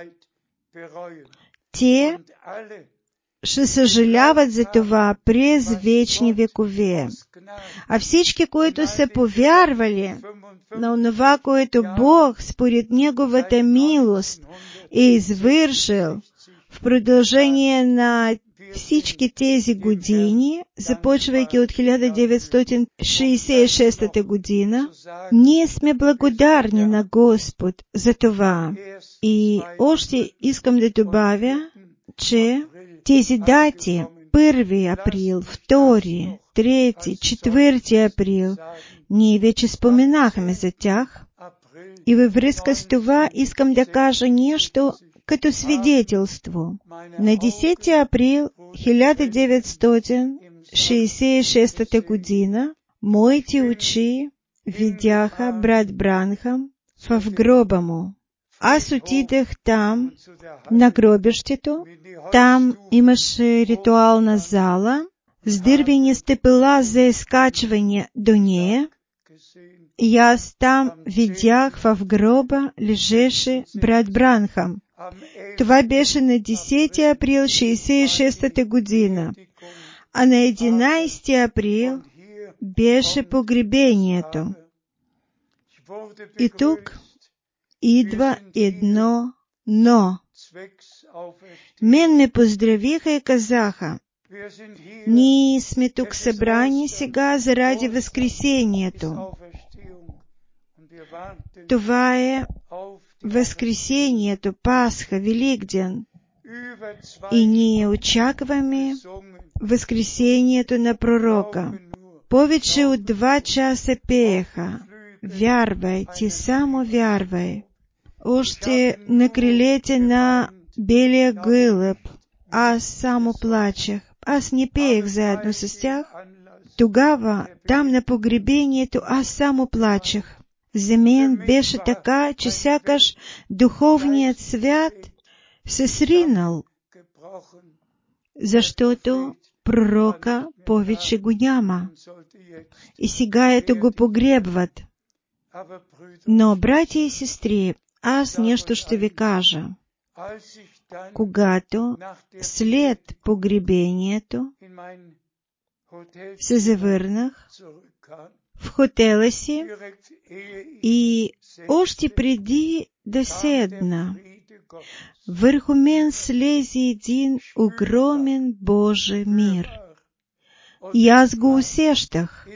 те ще съжаляват за това през вечни векове. А всички, които са повярвали на онова, което Бог според Неговата милост е извършил в продължение на всички тези години, започвайки от хиляда деветстотин шейсет и шеста година, ние сме благодарни на Господ за това. И още искам да добавя, че тези дати, първи април, втори, трети, четвърти април, ние вече споменахме за тях. И във връзка с това искам да кажа нещо като свидетелство. На десети април хиляда деветстотин шейсет и шеста година моите очи видяха брат Бранхам в гроба му. Аз отидах там, на гробището. Там имаше ритуална зала с дървени стъпала за изкачване до нея. И аз там видях, в гроба лежеше брат Бранхам. Това беше на десети април шейсет и шеста година. А на единадесети април беше погребението. И тук идва едно но. Мен ме поздравиха и казаха: ние сме тук събрани сега заради Възкресението. Това е Възкресението, Пасха, Великден. И ние очакваме Възкресението на пророка. Повече от два часа пееха. Вярвай, ти само вярвай. Още на крилете на белия гълъб аз само плачех. Аз не пеех заедно с тях. Тогава, там на погребението, аз само плачех. За мен беше така, че сякаш духовният свят се сринал, защото пророка повече го няма. И сега ето го погребват. Но, братя и сестри, аз нещо ще ви кажа. Когато след погребението се завърнах в хотела си и още преди да седна, върху мен слезе един огромен Божий мир. И аз го усещах.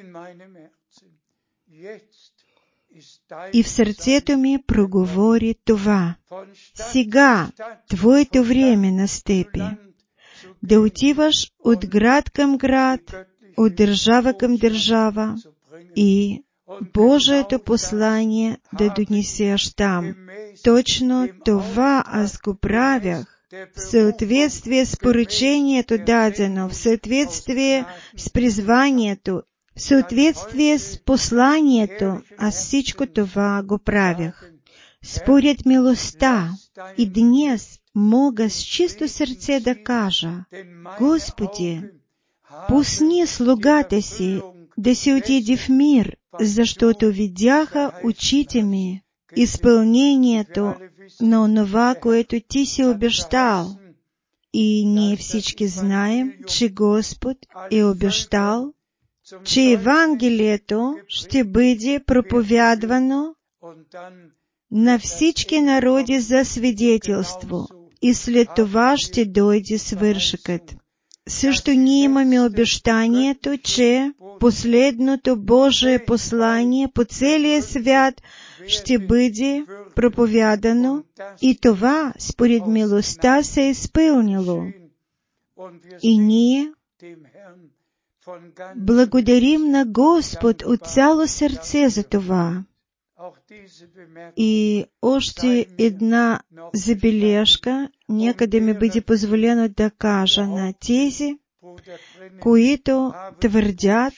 И в сърцето ми проговори това: сега твоето време настъпи да отиваш от град към град, от държава към държава и Божието послание да донесеш там. Точно това аз го правях, в съответствие с поръчението дадено, в съответствие с призванието, в съответствие с посланието, аз всичко това го правях. Според милостта, и днес мога с чисто сърце да кажа: Господи, пусни слугата си да се отиде в мир, защото видяха очите ми изпълнението на онова, което Ти си обещал. И ние всички знаем, че Господ е обещал, че Евангелието ще бъде проповядвано на всички народи за свидетелство, и след това ще дойде свършъкът. Също ние имаме обещанието, че последното Божие послание по целия свят ще бъде проповядано, и това според милостта се е изпълнило. И ние благодарим на Господ от цяло сърце за това. И още една забележка, някъде ми бъде позволено да кажа на тези, които твърдят,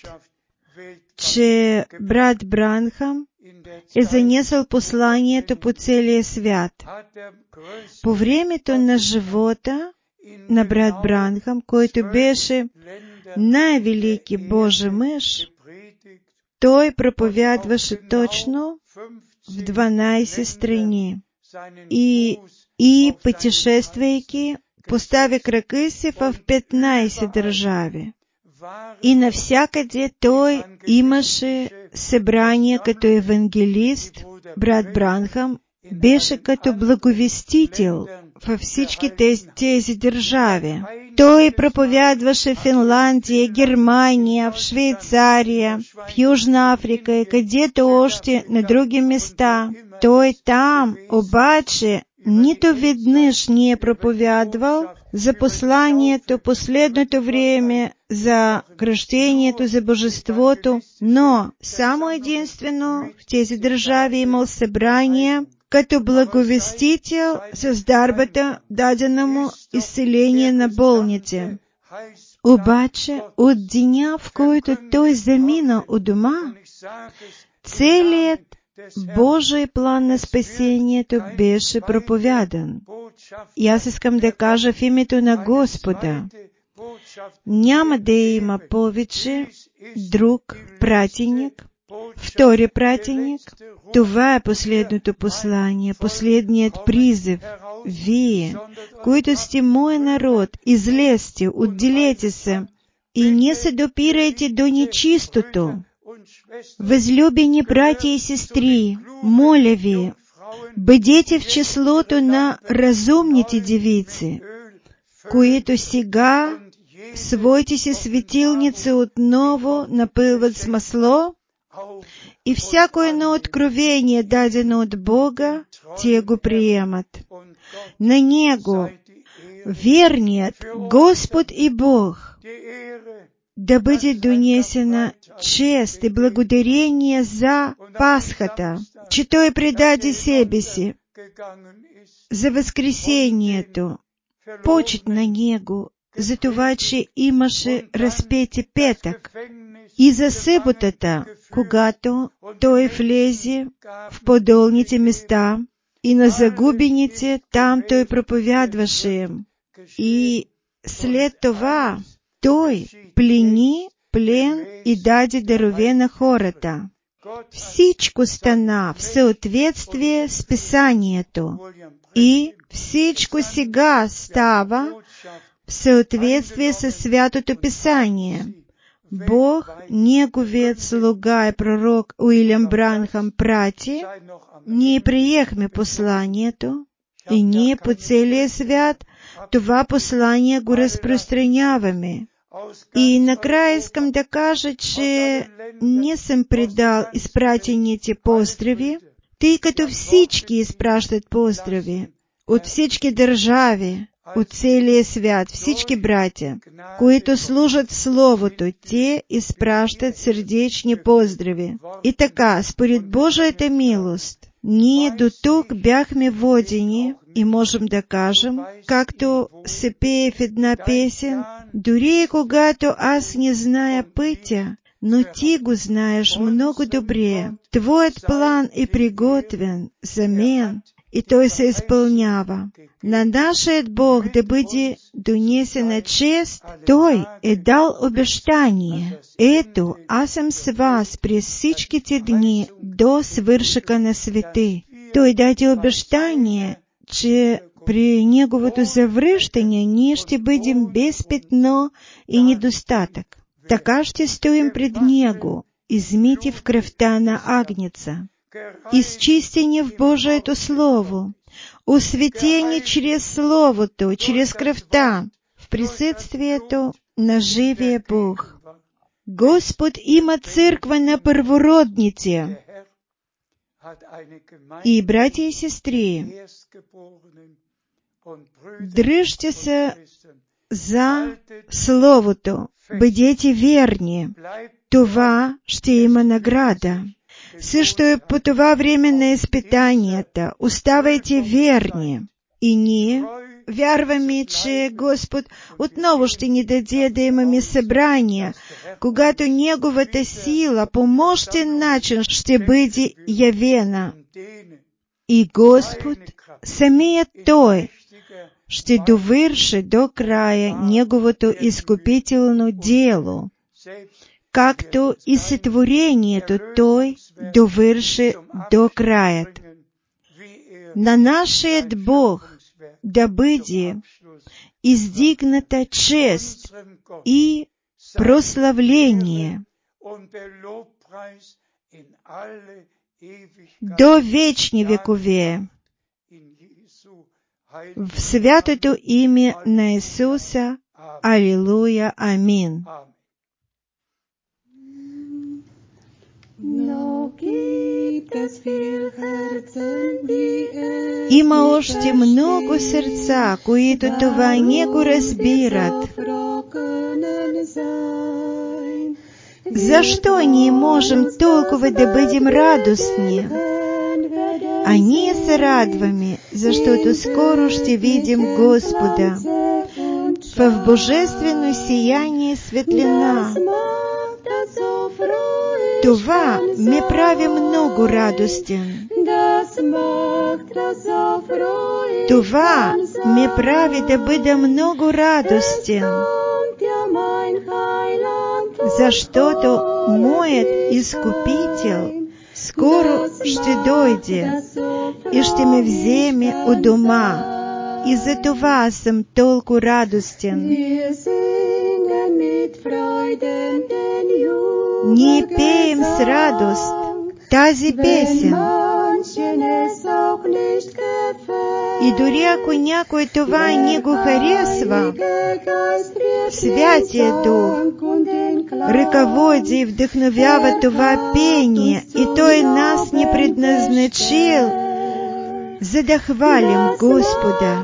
че брат Бранхам е занесъл посланието по целия свят. По времето на живота на брат Бранхам, който беше най-велики Божий мъж, той проповядваше точно в дванайсет страни и, и пътешествайки, поставя крака си в петнайсет държави. И навсякъде той имаше събрание като евангелист. Брат Бранхам беше като благовестител във всички тези, тези държави. Той проповядваше в Финландия, Германия, в Швейцария, в Южна Африка и където още на други места. Той там обаче нито веднъж не е проповядвал за посланието, последното време, за кръщението, за божеството, но само единствено в тези държави имал събрания като благовестител с дарбата, дадена му изцеление на болници. Обаче от деня, в който той замина у дома, целият Божий план на спасението беше проповядан. И аз искам да кажа в името на Господа: няма да има повече друг пратеник, втори пратеник. Това е последното послание, последният призив. Вие, които сте мой народ, излезте, отделете се и не се допирайте до нечистото. Възлюбени братя и сестри, моля ви, бъдете в числото на разумните девици, които сега своите си светилници отново напълват с масло и всякое но откровение, дадено от Бога, те го приемат. На Него верният Господ и Бог, да бъде донесена чест и благодарение за Пасхата, че Той предаде себе си, за възкресението, почет на Него, за това, че имаше разпети петък, и за съботата, когато Той влезе в подолните места, и на загубените там Той проповядваше им. И след това Той плени плен и даде дарове на хората. Всичко стана в съответствие с Писанието, и всичко сега става в съответствие със Святото Писание. Бог, Неговият слуга и пророк Уилям Бранхам прати, ние приехме посланието, и ние по целия свят това послание го разпространяваме. И накрая искам да кажа, че не съм предал изпратените поздрави, тъй като всички изпращат поздрави от всички държави, от целия свят, всички братя, които служат Словото, те изпращат сърдечни поздрави. И така, според Божията милост, ние до тук бяхме водени и можем да кажем, както се пее в една песен, дори и когато аз не зная пътя, но Ти го знаеш много добре. Твоят план е приготвен за мен, и той се изпълнява. На нашият Бог да бъде донесена чест, Той е дал обещание. Ето, аз съм с вас през всичките дни до свършъка на света. Той даде обещание, че при Неговото завръщане ние ще бъдем без петно и недостатък. Така ще стоим пред Него, измити в кръвта на агнеца, изчистени в Божието Слово, осветени чрез Словото, чрез кръвта, в присъствието на живия Бог. Господ има църква на първородници. И, братя и сестри, дръжте се за Словото, бъдете верни. Това ще има награда. Също и по това време на изпитанията оставайте верни. И ние вярваме, че Господ отново ще ни даде да имаме събрания, когато Неговата сила по мощен начин ще бъде явена. И Господ, самият Той, ще довърши до края Неговото изкупително дело, както и сътворението Той довърши до краят. На нашият Бог да бъде издигната чест и прославление до вечни векове. В святото име на Исуса. Алилуя. Амин. Има още много сърца, които това не го разбират. Защо ние можем толкова да бъдем радостни? А ние се радваме, защото скоро ще видим Господа в божествено сияние светлина. Това ме прави много радостен. Това ме прави да бъда много радостен, защото моят Изкупител скоро ще дойде и ще ме вземе у дома. И за това съм толкова радостен. Ние пеем с радост тази песен. И дуряку някой това не го харесва, Святия Дух ръководи и вдъхновява това пение, и Той нас не предназначил, за да хвалим Господа.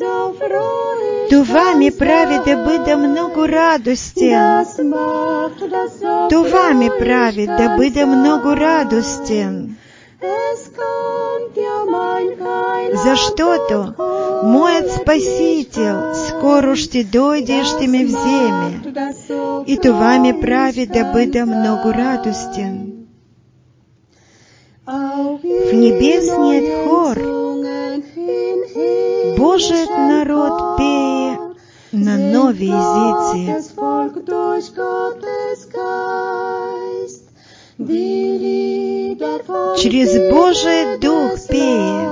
Това ме прави да бъда много радостен. Това ме прави да бъда много радостен. Защото моят Спасител скоро ще дойде и ще ме вземе. И това ме прави да бъда много радостен. В небесният хор Божият народ пее на нови езици. Чрез Божий Дух пее.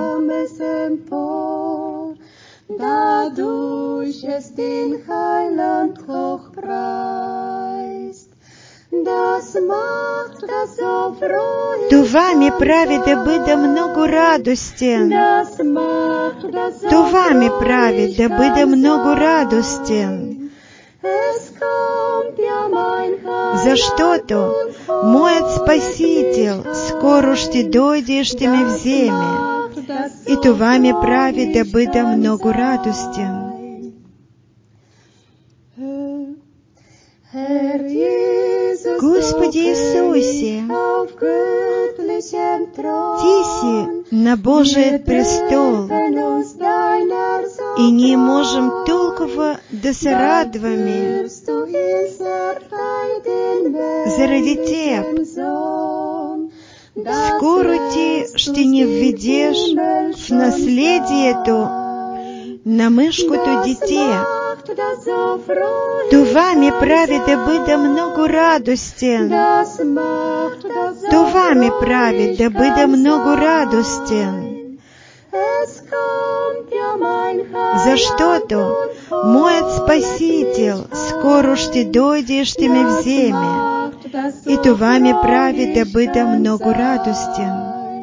Това ме прави да бъда много радостен. Това ме прави да бъда много радостен. Защото моят Спасител скоро ще дойде и ще ме вземе. И това ме прави да бъда много радостен. Господи Исусе, Ти си на Божият престол, и ние можем толкова да се радваме заради Теб. Скоро Ти ще ни введеш в наследието на мъжкото дете. Това ме прави да бъда много радостен. Това ме прави да бъда много радостен. Защото моят Спасител скоро ще дойде и ще ме вземе. И това ме прави да бъда много радостен.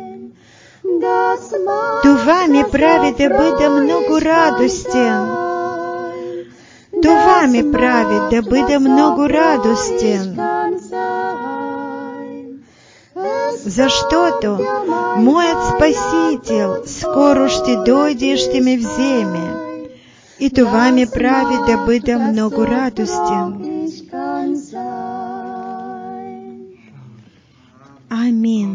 Това ме прави да бъда много радостен. Това ме прави да бъда много радостен. Защото моят Спасител скоро ще дойде и ще ме вземе. И това ме прави да бъда много радостен. Амин.